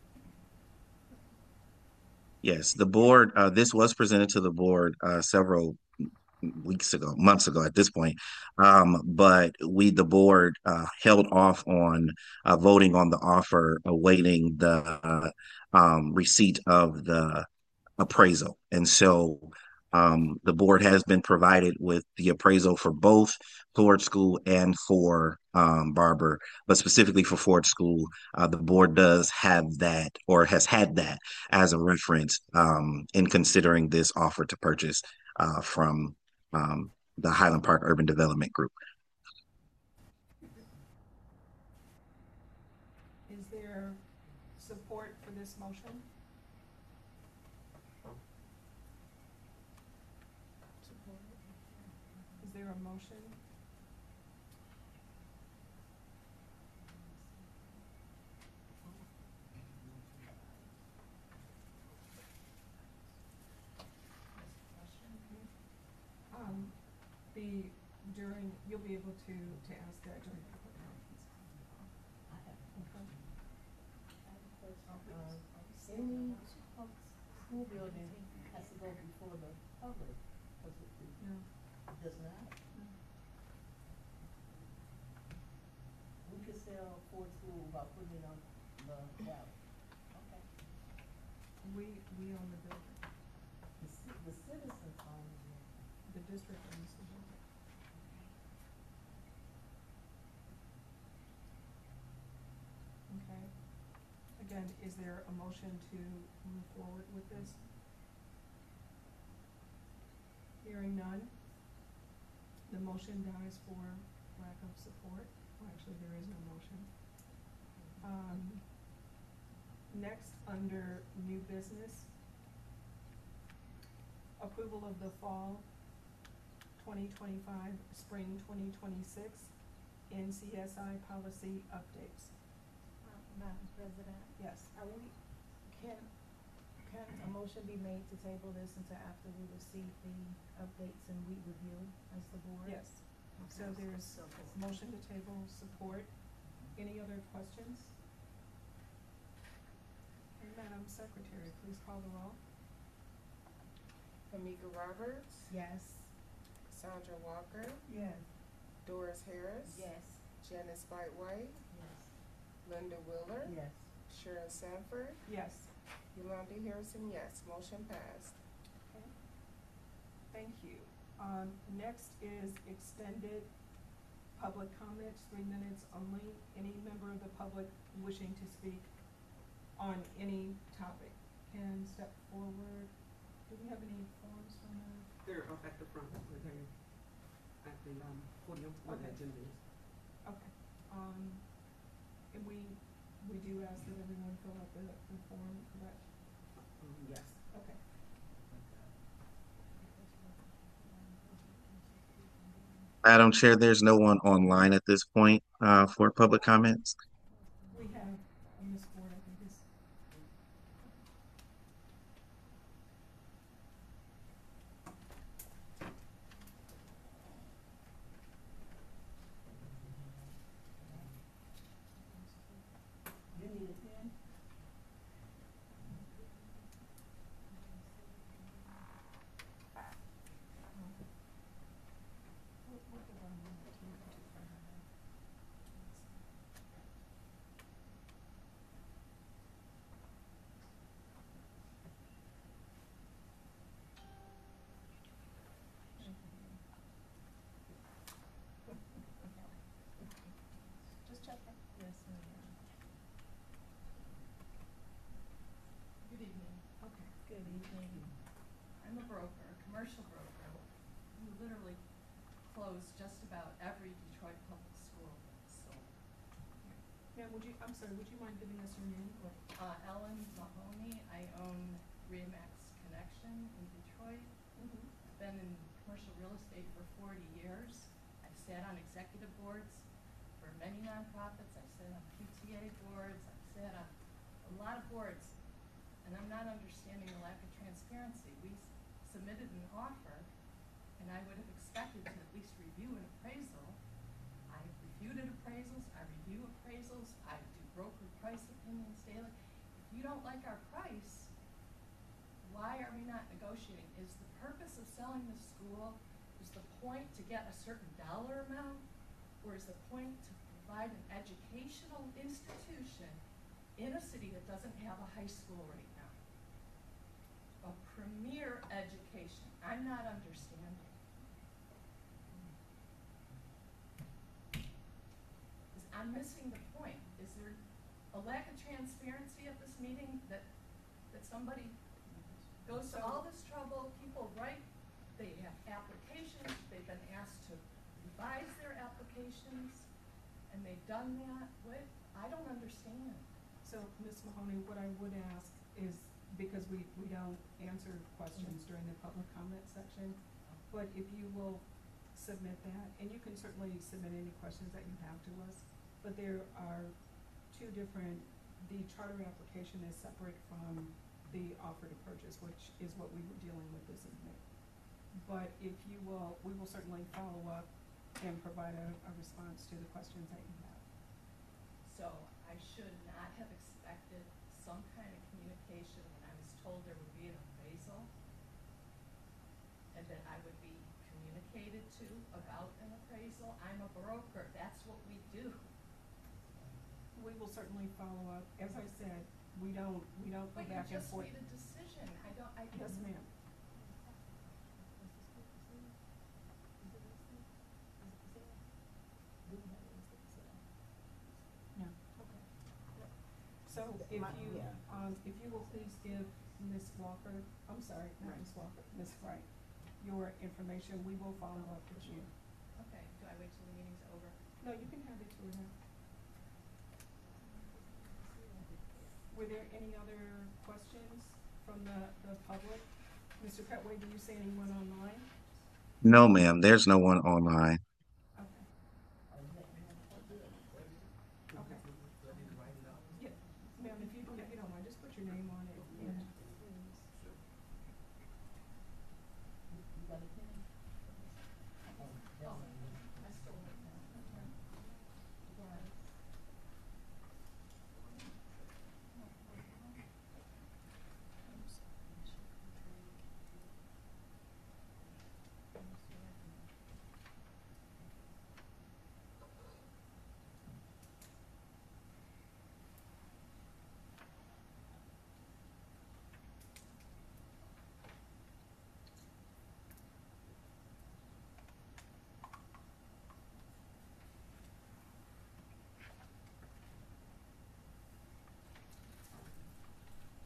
Yes, the board, uh, this was presented to the board uh, several weeks ago, months ago at this point. Um, but we, the board, uh, held off on uh, voting on the offer, awaiting the uh, um, receipt of the appraisal. And so um, the board has been provided with the appraisal for both Ford School and for um, Barber, but specifically for Ford School, uh, the board does have that or has had that as a reference um, in considering this offer to purchase uh, from um, the Highland Park Urban Development Group. Is there support for this motion? Is there a motion? Um, the, during, you'll be able to, to ask that during public comments. I have, Okay. I have a question. Uh, any school building has to go before the public, cause it, it No. does not. We could sell Ford School by putting it on the ballot. Okay. We, we own the building. The ci- the citizens own it. The district owns the building. Okay. Again, is there a motion to move forward with this? Hearing none. The motion dies for lack of support. Well, actually, there is no motion. Um, next, under new business, approval of the fall twenty twenty-five, spring twenty twenty-six N C S I policy updates. Uh, Madam President, Yes. are we, can, Can a motion be made to table this until after we receive the updates and we review as the board? Yes. So Okay. there's a motion to table support. Any other questions? Okay, Madam Secretary, please call the roll. Amika Roberts, Yes. Sandra Walker, Yes. Doris Harris. Yes. Janice Bright White, Yes. Linda Wheeler, Yes. Sharon Sanford, Yes. Yolanda Harrison, yes. Motion passed. Okay. Thank you. Um, next is extended public comments, three minutes only. Any member of the public wishing to speak on any topic can step forward. Do we have any forms from the? They're up at the front, where they're at the, um, podium, where the Okay. agenda is. Okay, um, and we, we do ask that everyone fill out the, the form, correct? Um, yes. Okay. Madam Chair, there's no one online at this point uh, for public comments. We have, uh, Miz Ford, I think is. You need a pen? What, what did I want to do to find out? Just checking. Yes, ma'am. Good evening. Okay. Good evening. I'm a broker, a commercial broker, who literally closed just about every Detroit public school. So, Ma'am, would you, I'm sorry, would you mind giving us your name? Or- uh, Ellen Mahoney, I own Remax Connection in Detroit. Mhm. I've been in commercial real estate for forty years. I've sat on executive boards for many nonprofits. I've sat on P T A boards. I've sat on a lot of boards. And I'm not understanding the lack of transparency. We s- submitted an offer, and I would have expected to at least review an appraisal. I refuted appraisals, I review appraisals, I do broker price opinions daily. If you don't like our price, why are we not negotiating? Is the purpose of selling the school, is the point to get a certain dollar amount? Or is the point to provide an educational institution in a city that doesn't have a high school right now? A premier education. I'm not understanding. Is- I'm missing the point. Is there a lack of transparency at this meeting that, that somebody goes to all this trouble, people write, they have applications, they've been asked to revise their applications, and they've done that? What? I don't understand. So, Miz Mahoney, what I would ask is, because we, we don't answer questions during the public comment section, but if you will submit that, and you can certainly submit any questions that you have to us, but there are two different, the charter application is separate from the offer to purchase, which is what we were dealing with this evening. But if you will, we will certainly follow up and provide a, a response to the questions that you have. So I should not have expected some kind of communication when I was told there would be an appraisal, and that I would be communicated to about an appraisal. I'm a broker, that's what we do. We will certainly follow up. As I said, we don't, we don't go But you back and just forth. made a decision, I don't, I. Yes, ma'am. No. Okay. So if My- you, yeah. um, if you will please give Miz Walker, I'm sorry, not Miz Walker, Miz Wright, your information, we will follow up with you. Okay, do I wait till the meeting's over? No, you can have it to her now. Were there any other questions from the, the public? Mister Petway, do you see anyone online? No, ma'am, there's no one online. Okay. Okay. Yeah, ma'am, if you, if you don't mind, just put your name on it and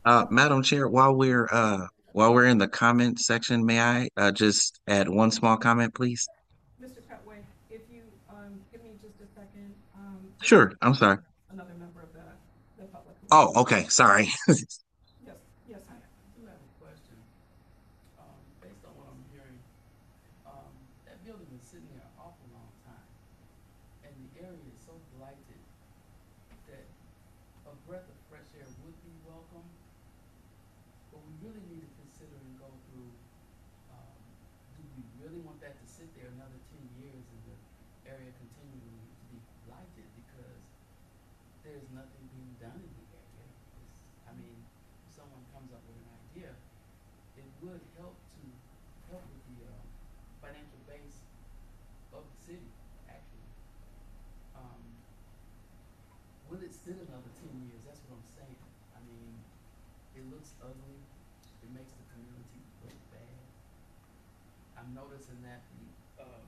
Uh, Madam Chair, while we're uh while we're in the comment section, may I uh just add one small comment, please? Mister Petway, if you, um, give me just a second, um, this is Sure, I'm sorry. another member of the, the public who wants. Oh, okay, sorry. Yes, yes, I am. I do have a question. Um, based on what I'm hearing, um, that building been sitting there an awful long time, and the area is so blighted that a breath of fresh air would be welcome. But we really need to consider and go through, um, do we really want that to sit there another ten years and the area continuing to be blighted because there's nothing being done in the area? It's, I mean, if someone comes up with an idea, it would help to help with the uh, financial base of the city, actually. Um, will it sit another ten years? That's what I'm saying. I mean, it looks ugly. It makes the community look bad. I'm noticing that the um,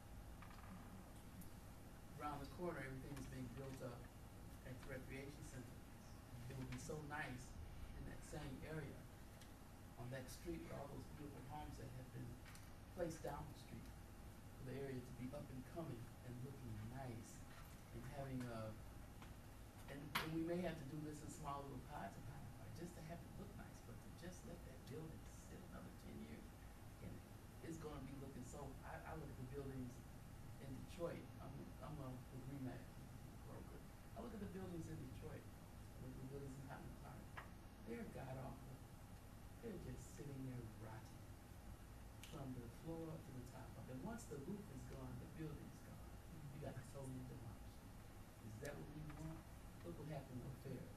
around the corner, everything is being built up at the recreation center. It would be so nice in that same area, on that street, with all those beautiful homes that have been placed down the street, for the area to be up and coming and looking nice, and having a, and, and we may have to do this in small little pods of time, just to have it look nice, but to just let that building sit another ten years, and it's gonna be looking so, I, I look at the buildings in Detroit, I'm, I'm a agreement broker. I look at the buildings in Detroit, I look at the buildings in Highland Park, they're god awful. They're just sitting there rotting from the floor to the top of it. And once the roof is gone, the building's gone. You got to totally demolish it. Is that what we want? Look what happened with Fairs.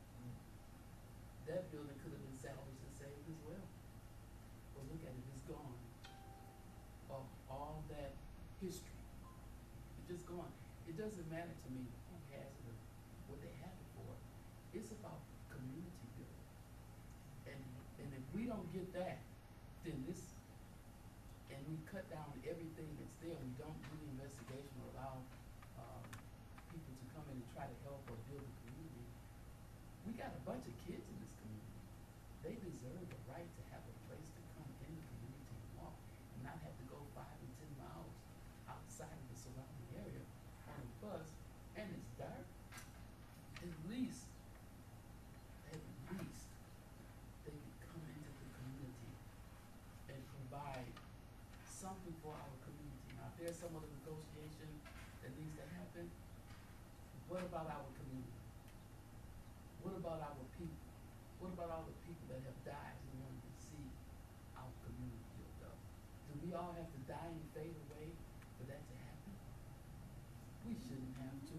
That building could have been salvaged and saved as well. But look at it, it's gone. Of all that history, it's just gone. It doesn't matter to me who has it or what they have it for. It's about community building. And, and if we don't get that, then this, and we cut down everything that's there, we don't do the investigation or allow um, people to come in and try to help or build a community, we got a bunch of kids in this community. They deserve the right to have a place to come in the community and walk, and not have to go five and ten miles outside of the surrounding area on a bus, and it's dark. At least, at least, they could come into the community and provide something for our community. Now, if there's some other negotiation that needs to happen, what about our community? What about our people? What about all the people that have died who wanted to see our community built up? Do we all have to die and fade away for that to happen? We shouldn't have to.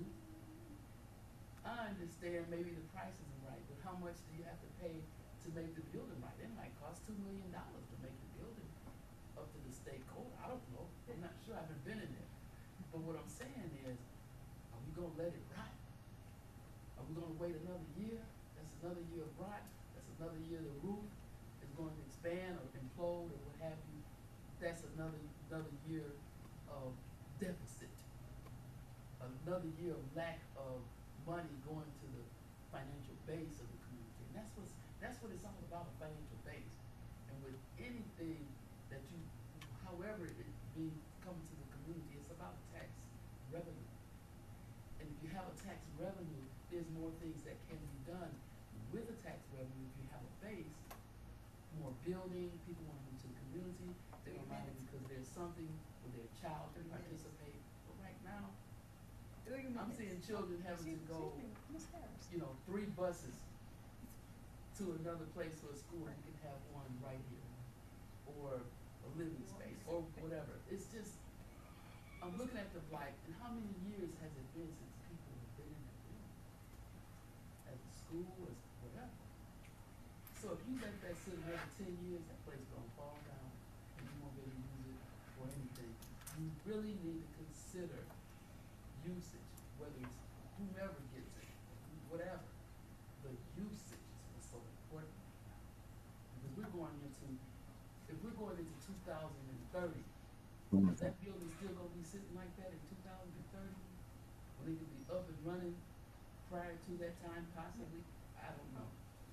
I understand maybe the price isn't right, but how much do you have to pay to make the building right? It might cost two million dollars to make the building up to the state code. I don't know. I'm not sure. I haven't been in there. But what I'm saying is, are we gonna let it rot? Are we gonna wait another year? That's another year of rot. That's another year the roof is going to expand or implode or what have you. That's another another year of deficit. Another year of lack of money going to the financial base of the community. And that's what's that's what it's all about, a financial base. And with anything that you, however it be coming to the community, it's about tax revenue. And if you have a tax revenue, there's more things that can be done with a tax revenue. If you have a base, more building, people want to move to the community, they don't mind it because there's something where their child can participate. But right now, I'm seeing children having to go, you know, three buses to another place or a school and can have one right here, or a living space, or whatever. It's just, I'm looking at the blight, and how many years has it been since people have been in that building? As a school, as whatever. So if you let that sit another ten years, that place is gonna fall down, and you won't be able to use it for anything. You really need to consider usage, whether it's whomever gets it, whatever. The usage is what's so important right now. Because we're going into, if we're going into two thousand thirty, is that building still gonna be sitting like that in two thousand thirty? When it could be up and running prior to that time possibly? I don't know.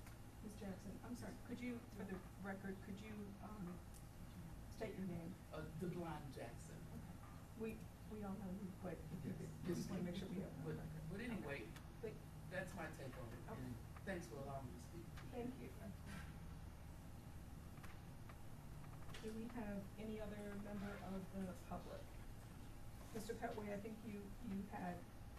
Miz Jackson, I'm sorry, could you, for the record, could you, um, state your name? Uh, DeBlon Jackson. We, we all know you, but if you could, we just wanna make sure we have the But, record. but anyway, Thank- that's my take on it, and thanks for allowing me to speak. Thank you. Do we have any other member of the public? Mister Petway, I think you, you had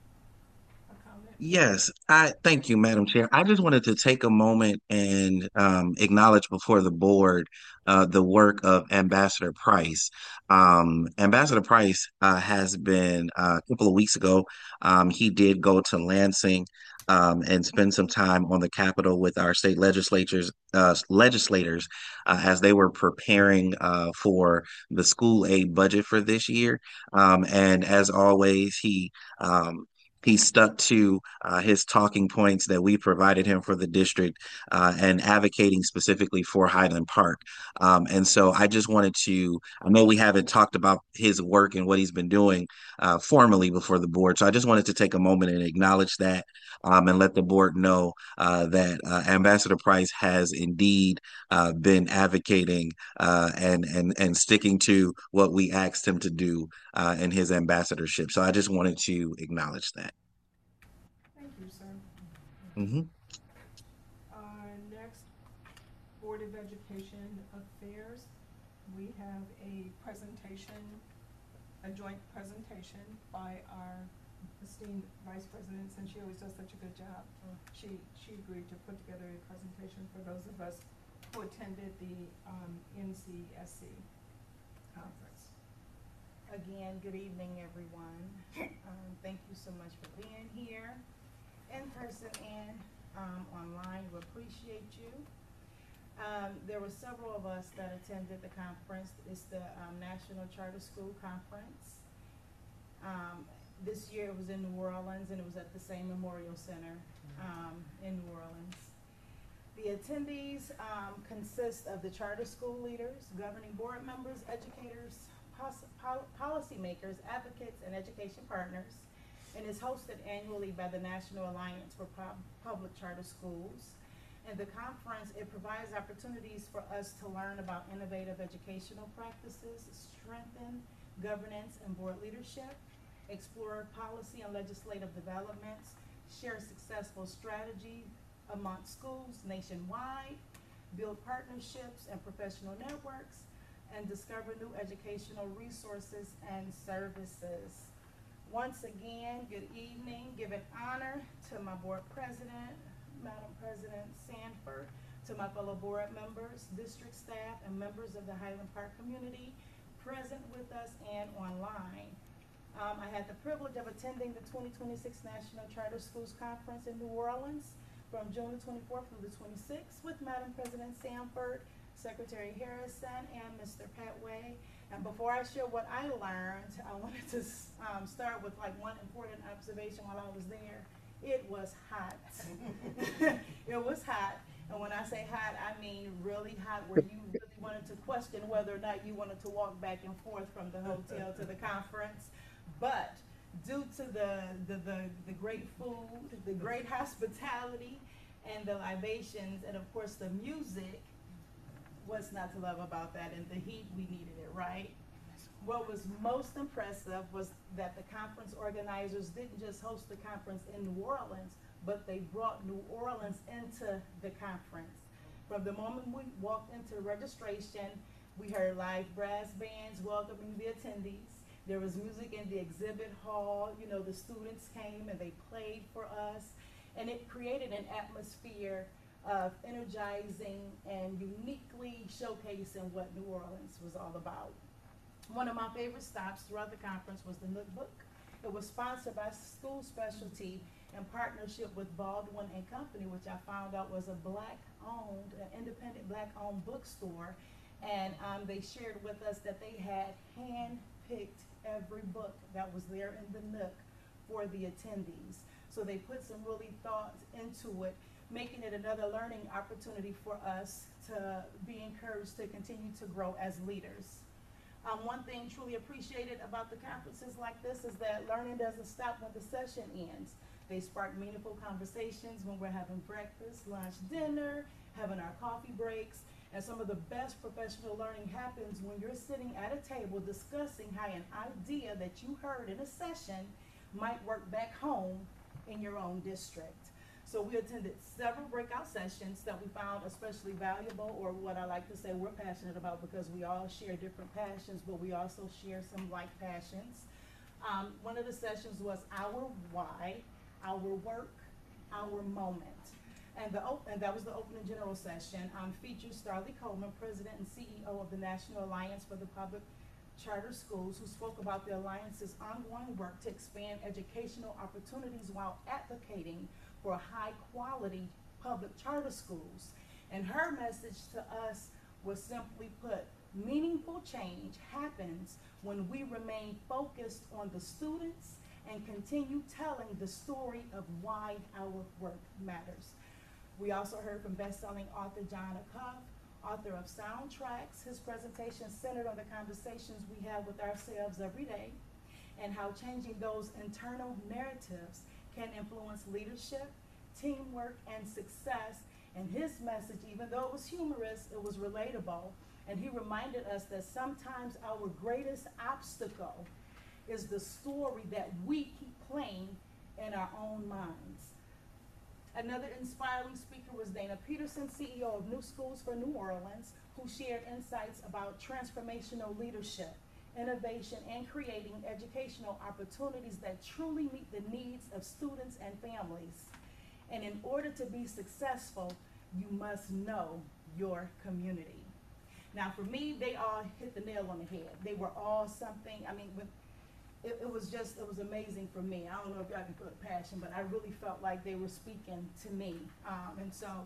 a comment? Yes, I thank you, Madam Chair. I just wanted to take a moment and um, acknowledge before the board uh, the work of Ambassador Price. Um, Ambassador Price uh, has been uh, a couple of weeks ago. Um, he did go to Lansing um, and spend some time on the Capitol with our state legislatures, uh, legislators, uh, as they were preparing uh, for the school aid budget for this year. Um, and as always, he um, he stuck to uh, his talking points that we provided him for the district uh, and advocating specifically for Highland Park. Um, and so I just wanted to, I know we haven't talked about his work and what he's been doing uh, formally before the board. So I just wanted to take a moment and acknowledge that um, and let the board know uh, that uh, Ambassador Price has indeed uh, been advocating uh, and, and, and sticking to what we asked him to do uh, in his ambassadorship. So I just wanted to acknowledge that. Thank you, sir. Mm-hmm. Uh, next, Board of Education Affairs. We have a presentation, a joint presentation by our esteemed Vice President, since she always does such a good job. She, she agreed to put together a presentation for those of us who attended the, um, N C S C conference. Again, good evening, everyone. Um, thank you so much for being here in person and um, online. We appreciate you. Um, there were several of us that attended the conference. It's the um, National Charter School Conference. Um, this year it was in New Orleans, and it was at the same Memorial Center um, in New Orleans. The attendees um, consist of the charter school leaders, governing board members, educators, pol policymakers, advocates, and education partners, and is hosted annually by the National Alliance for Pub Public Charter Schools. And the conference, it provides opportunities for us to learn about innovative educational practices, strengthen governance and board leadership, explore policy and legislative developments, share successful strategy amongst schools nationwide, build partnerships and professional networks, and discover new educational resources and services. Once again, good evening. Give an honor to my board president, Madam President Sanford, to my fellow board members, district staff, and members of the Highland Park community present with us and online. Um, I had the privilege of attending the twenty twenty-six National Charter Schools Conference in New Orleans from June the twenty-fourth through the twenty-sixth with Madam President Sanford, Secretary Harrison, and Mister Petway. And before I share what I learned, I wanted to um, start with like one important observation while I was there. It was hot. It was hot. And when I say hot, I mean really hot, where you really wanted to question whether or not you wanted to walk back and forth from the hotel to the conference. But due to the, the, the, the great food, the great hospitality, and the libations, and of course the music, what's not to love about that? And the heat, we needed it, right? What was most impressive was that the conference organizers didn't just host the conference in New Orleans, but they brought New Orleans into the conference. From the moment we walked into registration, we heard live brass bands welcoming the attendees. There was music in the exhibit hall. You know, the students came and they played for us, and it created an atmosphere of energizing and uniquely showcasing what New Orleans was all about. One of my favorite stops throughout the conference was the Nook Book. It was sponsored by School Specialty in partnership with Baldwin and Company, which I found out was a black-owned, an independent black-owned bookstore. And um, they shared with us that they had hand-picked every book that was there in the Nook for the attendees. So they put some really thought into it, making it another learning opportunity for us to be encouraged to continue to grow as leaders. Um, one thing truly appreciated about the conferences like this is that learning doesn't stop when the session ends. They spark meaningful conversations when we're having breakfast, lunch, dinner, having our coffee breaks. And some of the best professional learning happens when you're sitting at a table discussing how an idea that you heard in a session might work back home in your own district. So we attended several breakout sessions that we found especially valuable, or what I like to say we're passionate about, because we all share different passions, but we also share some like passions. Um, one of the sessions was Our Why, Our Work, Our Moment. And the op- and that was the opening general session. Um, featured Starley Coleman, President and C E O of the National Alliance for the Public Charter Schools, who spoke about the Alliance's ongoing work to expand educational opportunities while advocating for high-quality public charter schools. And her message to us was simply put, meaningful change happens when we remain focused on the students and continue telling the story of why our work matters. We also heard from best-selling author John Acuff, author of Soundtracks. His presentation centered on the conversations we have with ourselves every day and how changing those internal narratives can influence leadership, teamwork, and success. And his message, even though it was humorous, it was relatable. And he reminded us that sometimes our greatest obstacle is the story that we keep playing in our own minds. Another inspiring speaker was Dana Peterson, C E O of New Schools for New Orleans, who shared insights about transformational leadership, innovation, and creating educational opportunities that truly meet the needs of students and families. And in order to be successful, you must know your community. Now, for me, they all hit the nail on the head. They were all something, I mean, with, it, it was just, it was amazing for me. I don't know if y'all can put a passion, but I really felt like they were speaking to me. Um, and so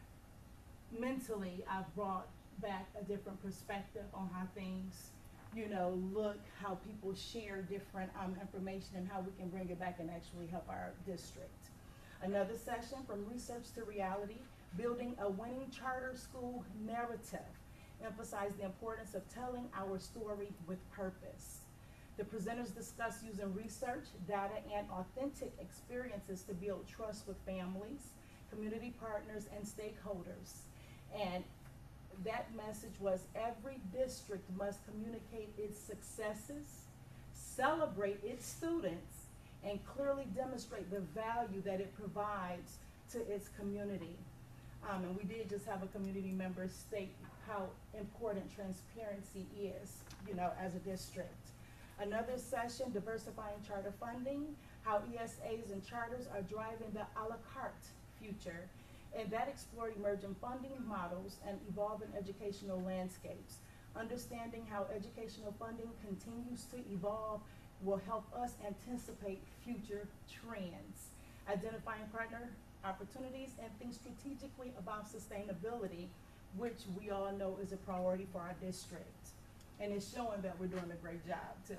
mentally, I've brought back a different perspective on how things, you know, look, how people share different um, information, and how we can bring it back and actually help our district. Another session, From Research to Reality, Building a Winning Charter School Narrative, emphasized the importance of telling our story with purpose. The presenters discussed using research, data, and authentic experiences to build trust with families, community partners, and stakeholders. And that message was, every district must communicate its successes, celebrate its students, and clearly demonstrate the value that it provides to its community. Um, and we did just have a community member state how important transparency is, you know, as a district. Another session, Diversifying Charter Funding, how E S As and charters are driving the a la carte future. And that explored emerging funding models and evolving educational landscapes. Understanding how educational funding continues to evolve will help us anticipate future trends. Identifying partner opportunities and think strategically about sustainability, which we all know is a priority for our district. And it's showing that we're doing a great job too.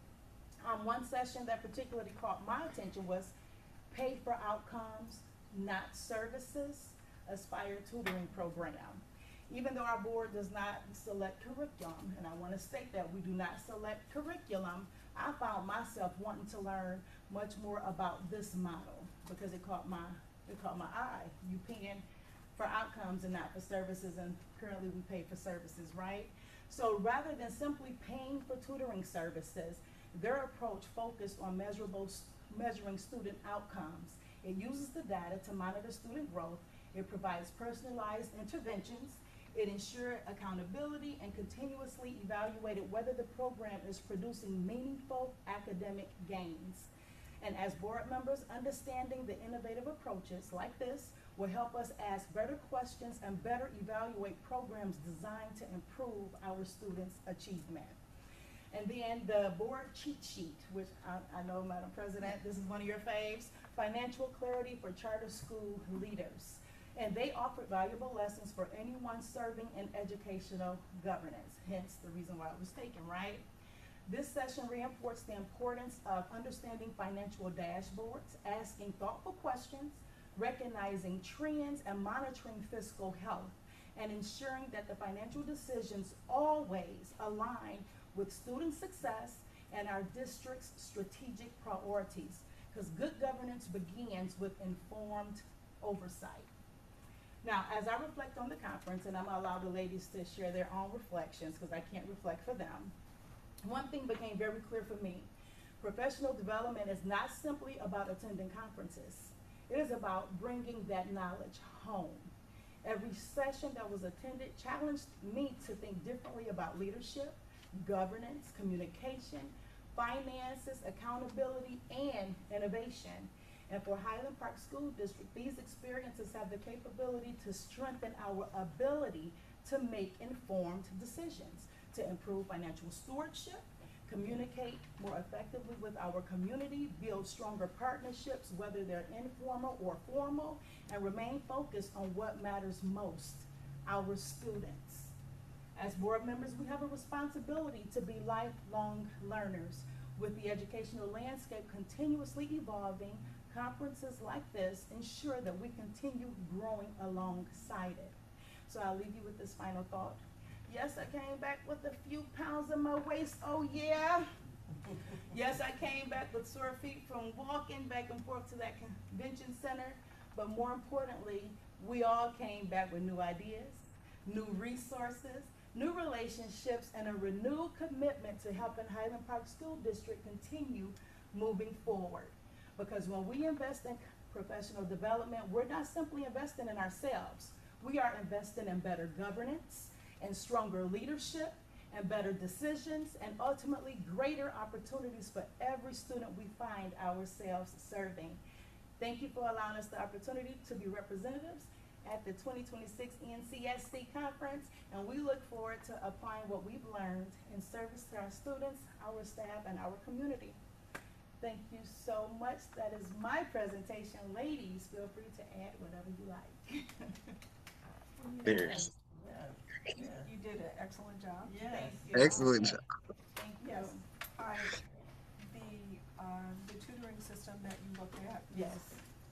Um, one session that particularly caught my attention was Pay for Outcomes, Not Services, Aspire Tutoring Program. Even though our board does not select curriculum, and I want to state that we do not select curriculum, I found myself wanting to learn much more about this model because it caught my it caught my eye. You paying for outcomes and not for services, and currently we pay for services, right? So rather than simply paying for tutoring services, their approach focused on measurable measuring student outcomes. It uses the data to monitor student growth. It provides personalized interventions. It ensures accountability and continuously evaluated whether the program is producing meaningful academic gains. And as board members, understanding the innovative approaches like this will help us ask better questions and better evaluate programs designed to improve our students' achievement. And then the board cheat sheet, which I, I know, Madam President, this is one of your faves, Financial Clarity for Charter School Leaders. And they offered valuable lessons for anyone serving in educational governance, hence the reason why it was taken, right? This session reinforced the importance of understanding financial dashboards, asking thoughtful questions, recognizing trends, and monitoring fiscal health, and ensuring that the financial decisions always align with student success and our district's strategic priorities. because good governance begins with informed oversight. Now, as I reflect on the conference, and I'm gonna allow the ladies to share their own reflections, because I can't reflect for them, one thing became very clear for me. Professional development is not simply about attending conferences. It is about bringing that knowledge home. Every session that was attended challenged me to think differently about leadership, governance, communication, finances, accountability, and innovation. And for Highland Park School District, these experiences have the capability to strengthen our ability to make informed decisions, to improve financial stewardship, communicate more effectively with our community, build stronger partnerships, whether they're informal or formal, and remain focused on what matters most, our students. As board members, we have a responsibility to be lifelong learners. With the educational landscape continuously evolving, conferences like this ensure that we continue growing alongside it. So I'll leave you with this final thought. Yes, I came back with a few pounds in my waist, oh yeah. Yes, I came back with sore feet from walking back and forth to that convention center. But more importantly, we all came back with new ideas, new resources, new relationships, and a renewed commitment to helping Highland Park School District continue moving forward. Because when we invest in professional development, we're not simply investing in ourselves. We are investing in better governance, and stronger leadership, and better decisions, and ultimately greater opportunities for every student we find ourselves serving. Thank you for allowing us the opportunity to be representatives at the twenty twenty-six N C S C conference, and we look forward to applying what we've learned in service to our students, our staff, and our community. Thank you so much. That is my presentation. Ladies, feel free to add whatever you like. There's You did an excellent job. Yes. Thank you. excellent job. Thank you. Yes, I, the, uh, the tutoring system that you looked at. is Yes.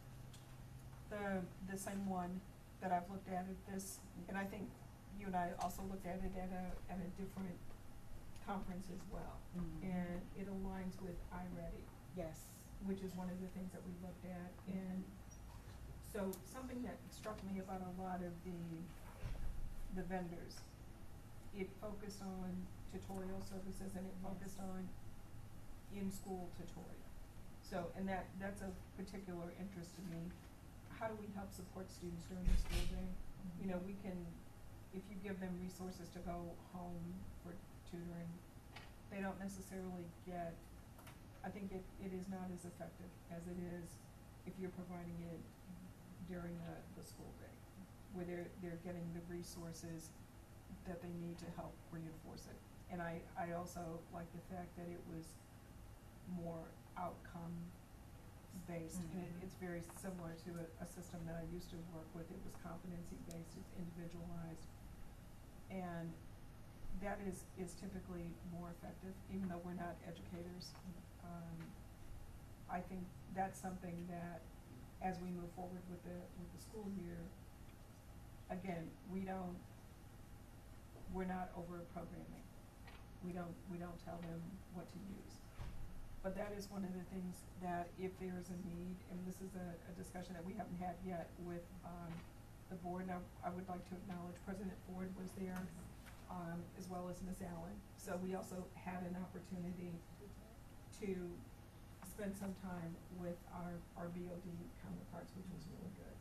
The, the same one that I've looked at at this, and I think you and I also looked at it at a, at a different conference as well. Mhm. And it aligns with iReady, Yes. which is one of the things that we looked at. And so something that struck me about a lot of the, the vendors, it focused on tutorial services and it focused on in-school tutorial. So, and that, that's of particular interest to me. How do we help support students during the school day? You know, we can, if you give them resources to go home for tutoring, they don't necessarily get, I think it, it is not as effective as it is if you're providing it during the, the school day, where they're, they're getting the resources that they need to help reinforce it. And I, I also like the fact that it was more outcome based, and it, it's very similar to a, a system that I used to work with. It was competency based, it's individualized, and that is, is typically more effective, even though we're not educators. Um, I think that's something that, as we move forward with the, with the school year, again, we don't, we're not over programming. We don't, we don't tell them what to use. But that is one of the things that if there's a need, and this is a, a discussion that we haven't had yet with, um, the board, and I, I would like to acknowledge President Ford was there, um, as well as Miz Allen. So we also had an opportunity to spend some time with our, our B O D counterparts, which was really good.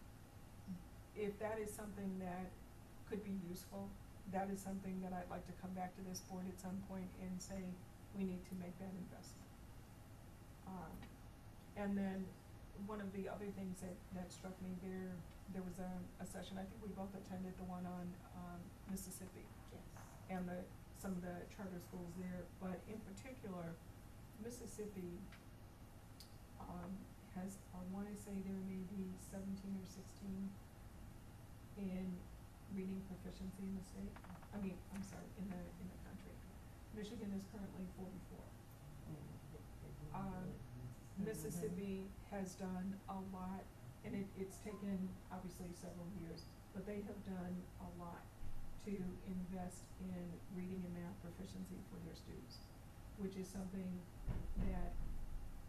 If that is something that could be useful, that is something that I'd like to come back to this board at some point and say, we need to make that investment. Um, and then one of the other things that, that struck me there, there was a, a session, I think we both attended, the one on, um, Mississippi. Yes. And the, some of the charter schools there, but in particular, Mississippi, um, has, I wanna say there may be seventeen or sixteen in reading proficiency in the state. I mean, I'm sorry, in the, in the country. Michigan is currently forty-four. Um, Mississippi has done a lot, and it, it's taken obviously several years, but they have done a lot to invest in reading and math proficiency for their students, which is something that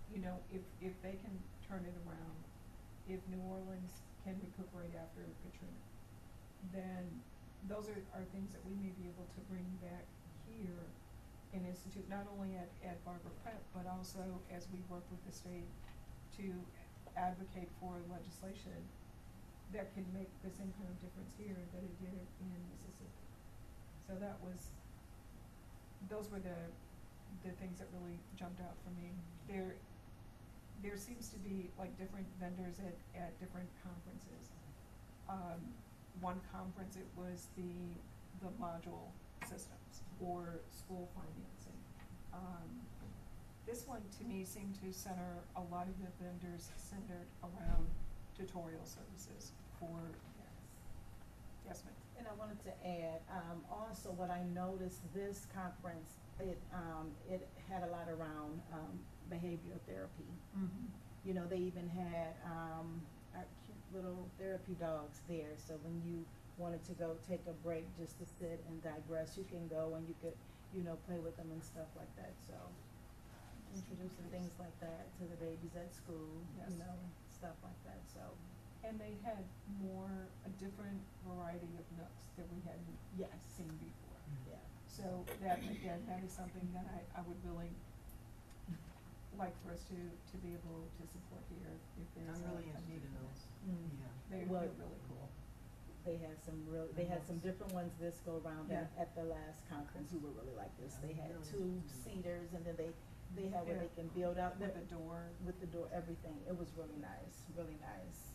you know, if, if they can turn it around, if New Orleans can recuperate after Katrina, then those are, are things that we may be able to bring back here and institute, not only at, at Barbara Prep, but also as we work with the state to advocate for legislation that can make the same kind of difference here that it did in Mississippi. So that was, those were the, the things that really jumped out for me. There, there seems to be like different vendors at, at different conferences. Um, one conference, it was the, the module systems or school financing. Um, this one to me seemed to center a lot of the vendors centered around tutorial services for, yes ma'am. And I wanted to add, um, also what I noticed this conference, it, um, it had a lot around, um, behavioral therapy. Mm-hmm. You know, they even had, um, our cute little therapy dogs there, so when you wanted to go take a break just to sit and digress, you can go and you could, you know, play with them and stuff like that, so. Introducing things like that to the babies at school, Yes. you know, stuff like that, so. And they had more, a different variety of nooks that we hadn't Yes. seen before. Yeah. So that, again, that is something that I, I would really like for us to, to be able to support here if there's I'm a, really a need interested in for those. this. Mm. Yeah. They're, Well, they're really cool. They had some real, they had some different ones this go around at, Yeah. at the last conference who were really like this. They had Really two interesting. seaters and then they, they had where Yeah. they can build out With the, the door. with the door, everything. It was really nice, really nice.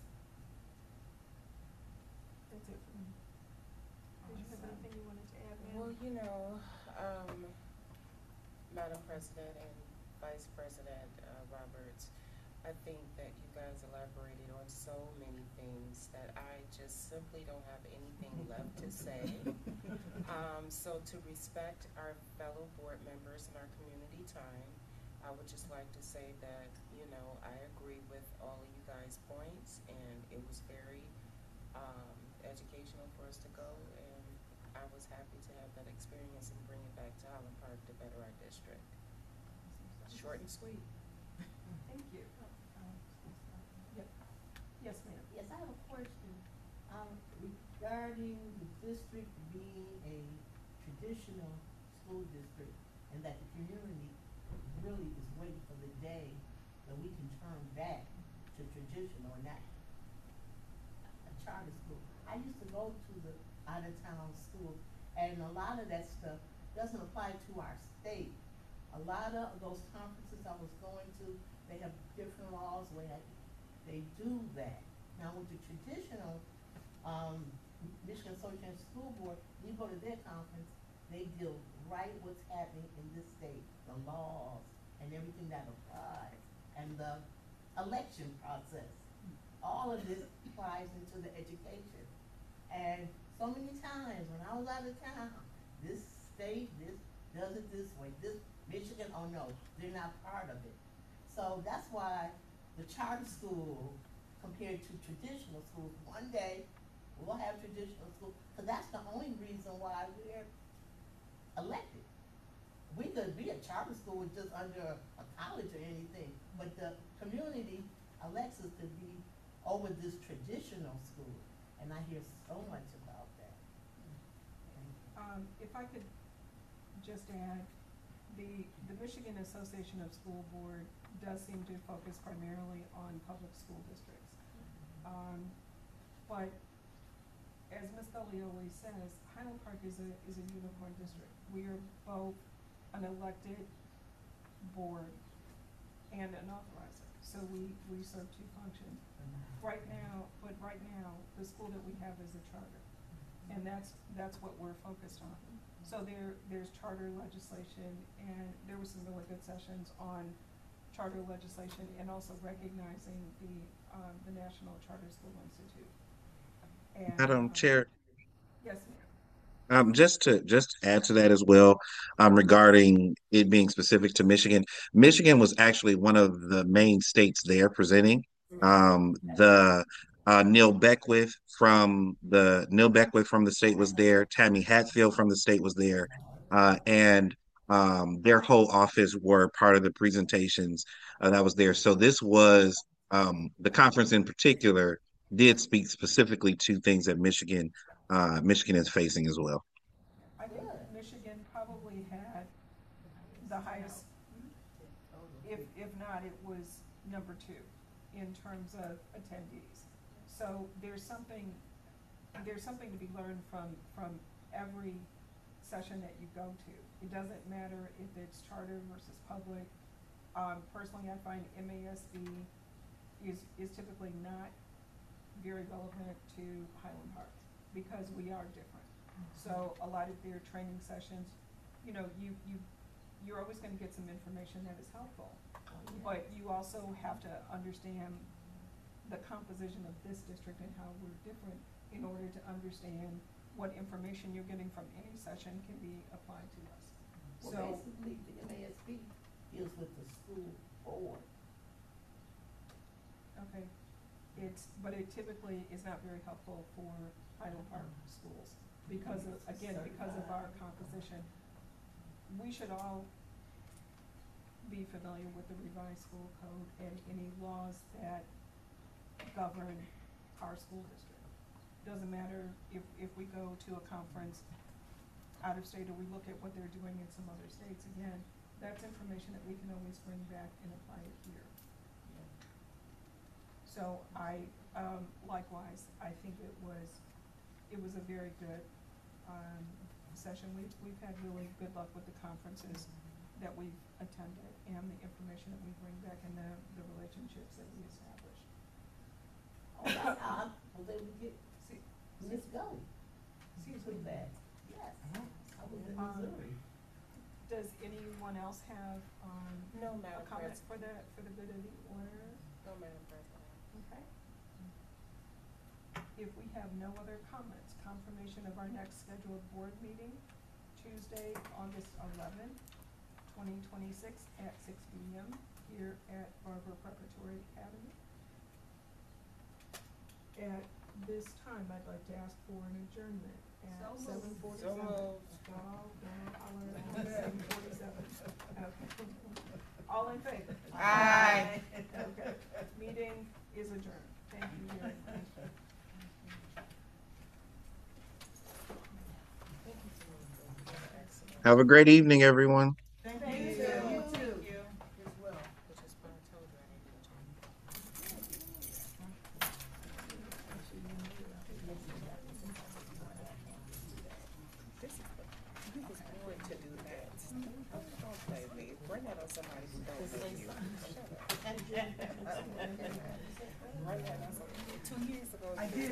That's it for me. Did you have Awesome. anything you wanted to add, ma'am? Well, you know, um, Madam President and Vice President, uh, Roberts, I think that you guys elaborated on so many things that I just simply don't have anything left to say. Um, so to respect our fellow board members and our community time, I would just like to say that, you know, I agree with all of you guys' points, and it was very, um, educational for us to go, and I was happy to have that experience and bring it back to Highland Park to better our district. Short and sweet. Thank you. Yep. Yes, ma'am. Yes, I have a question, um, regarding the district being a traditional school district, and that the community really is waiting for the day that we can turn back to traditional or not. A charter school. I used to go to the out-of-town school, and a lot of that stuff doesn't apply to our state. A lot of those conferences I was going to, they have different laws where they do that. Now with the traditional, um, Michigan Association School Board, you go to their conference, they deal right what's happening in this state, the laws and everything that applies, and the election process. All of this applies into the education. And so many times when I was out of town, this state, this does it this way, this Michigan, oh no, they're not part of it. So that's why the charter school compared to traditional schools, one day we'll have traditional school, because that's the only reason why we're elected. We could be a charter school just under a college or anything, but the community elects us to be over this traditional school, and I hear so much about that. Um, if I could just add, the, the Michigan Association of School Board does seem to focus primarily on public school districts. Um, but as Miz Gully always says, Highland Park is a, is a unicorn district. We are both an elected board and an authorizer, so we, we serve two functions. Right now, but right now, the school that we have is a charter, and that's, that's what we're focused on. So there, there's charter legislation, and there were some really good sessions on charter legislation and also recognizing the, um, the National Charter School Institute. And, Madam um, Chair, Yes, ma'am. um, just to just to add to that as well, um, regarding it being specific to Michigan, Michigan was actually one of the main states there presenting. Um, the uh, Neil Beckwith from the Neil Beckwith from the state was there. Tammy Hatfield from the state was there, uh, and Um, their whole office were part of the presentations uh, that was there. So this was um, the conference in particular did speak specifically to things that Michigan uh, Michigan is facing as well. I think Michigan probably had the highest, if, if not, it was number two in terms of attendees. So there's something, there's something to be learned from, from every session that you go to. It doesn't matter if it's charter versus public. Um, personally, I find M A S B is, is typically not very relevant to Highland Park because we are different. So a lot of their training sessions, you know, you, you, you're always gonna get some information that is helpful. But you also have to understand the composition of this district and how we're different in order to understand what information you're getting from any session can be applied to us. Well, So, basically, the M A S B deals with the school board. okay, it's, but it typically is not very helpful for Highland Park schools because of, again, because of our composition. We should all be familiar with the revised school code and any laws that govern our school district. Doesn't matter if, if we go to a conference out of state or we look at what they're doing in some other states, again, that's information that we can always bring back and apply it here. So I, um, likewise, I think it was, it was a very good, um, session. We've, we've had really good luck with the conferences that we've attended and the information that we bring back and the, the relationships that we establish. Oh, that's how I was able to get See, Miss Gully. excuse With me, that. Yes, I was in Um, Missouri. does anyone else have, um, No, a Madam comment President. for the, for the good of the order? No, Madam President. Okay. If we have no other comments, confirmation of our next scheduled board meeting, Tuesday, August eleventh, twenty twenty-six at six P M here at Barber Preparatory Academy. At this time, I'd like to ask for an adjournment at So moved. seven So forty-seven. moved. seven forty-seven. Okay. All in favor? Aye. Okay, meeting is adjourned. Thank you very much. Have a great evening, everyone. Thank Thank you. you. You Thank too. you. As well. Which is what I told you I needed to do. This is, you was born to do that. Don't play with me. Bring that on somebody who don't know you. Shut up. Bring that on somebody. Two years ago. I did.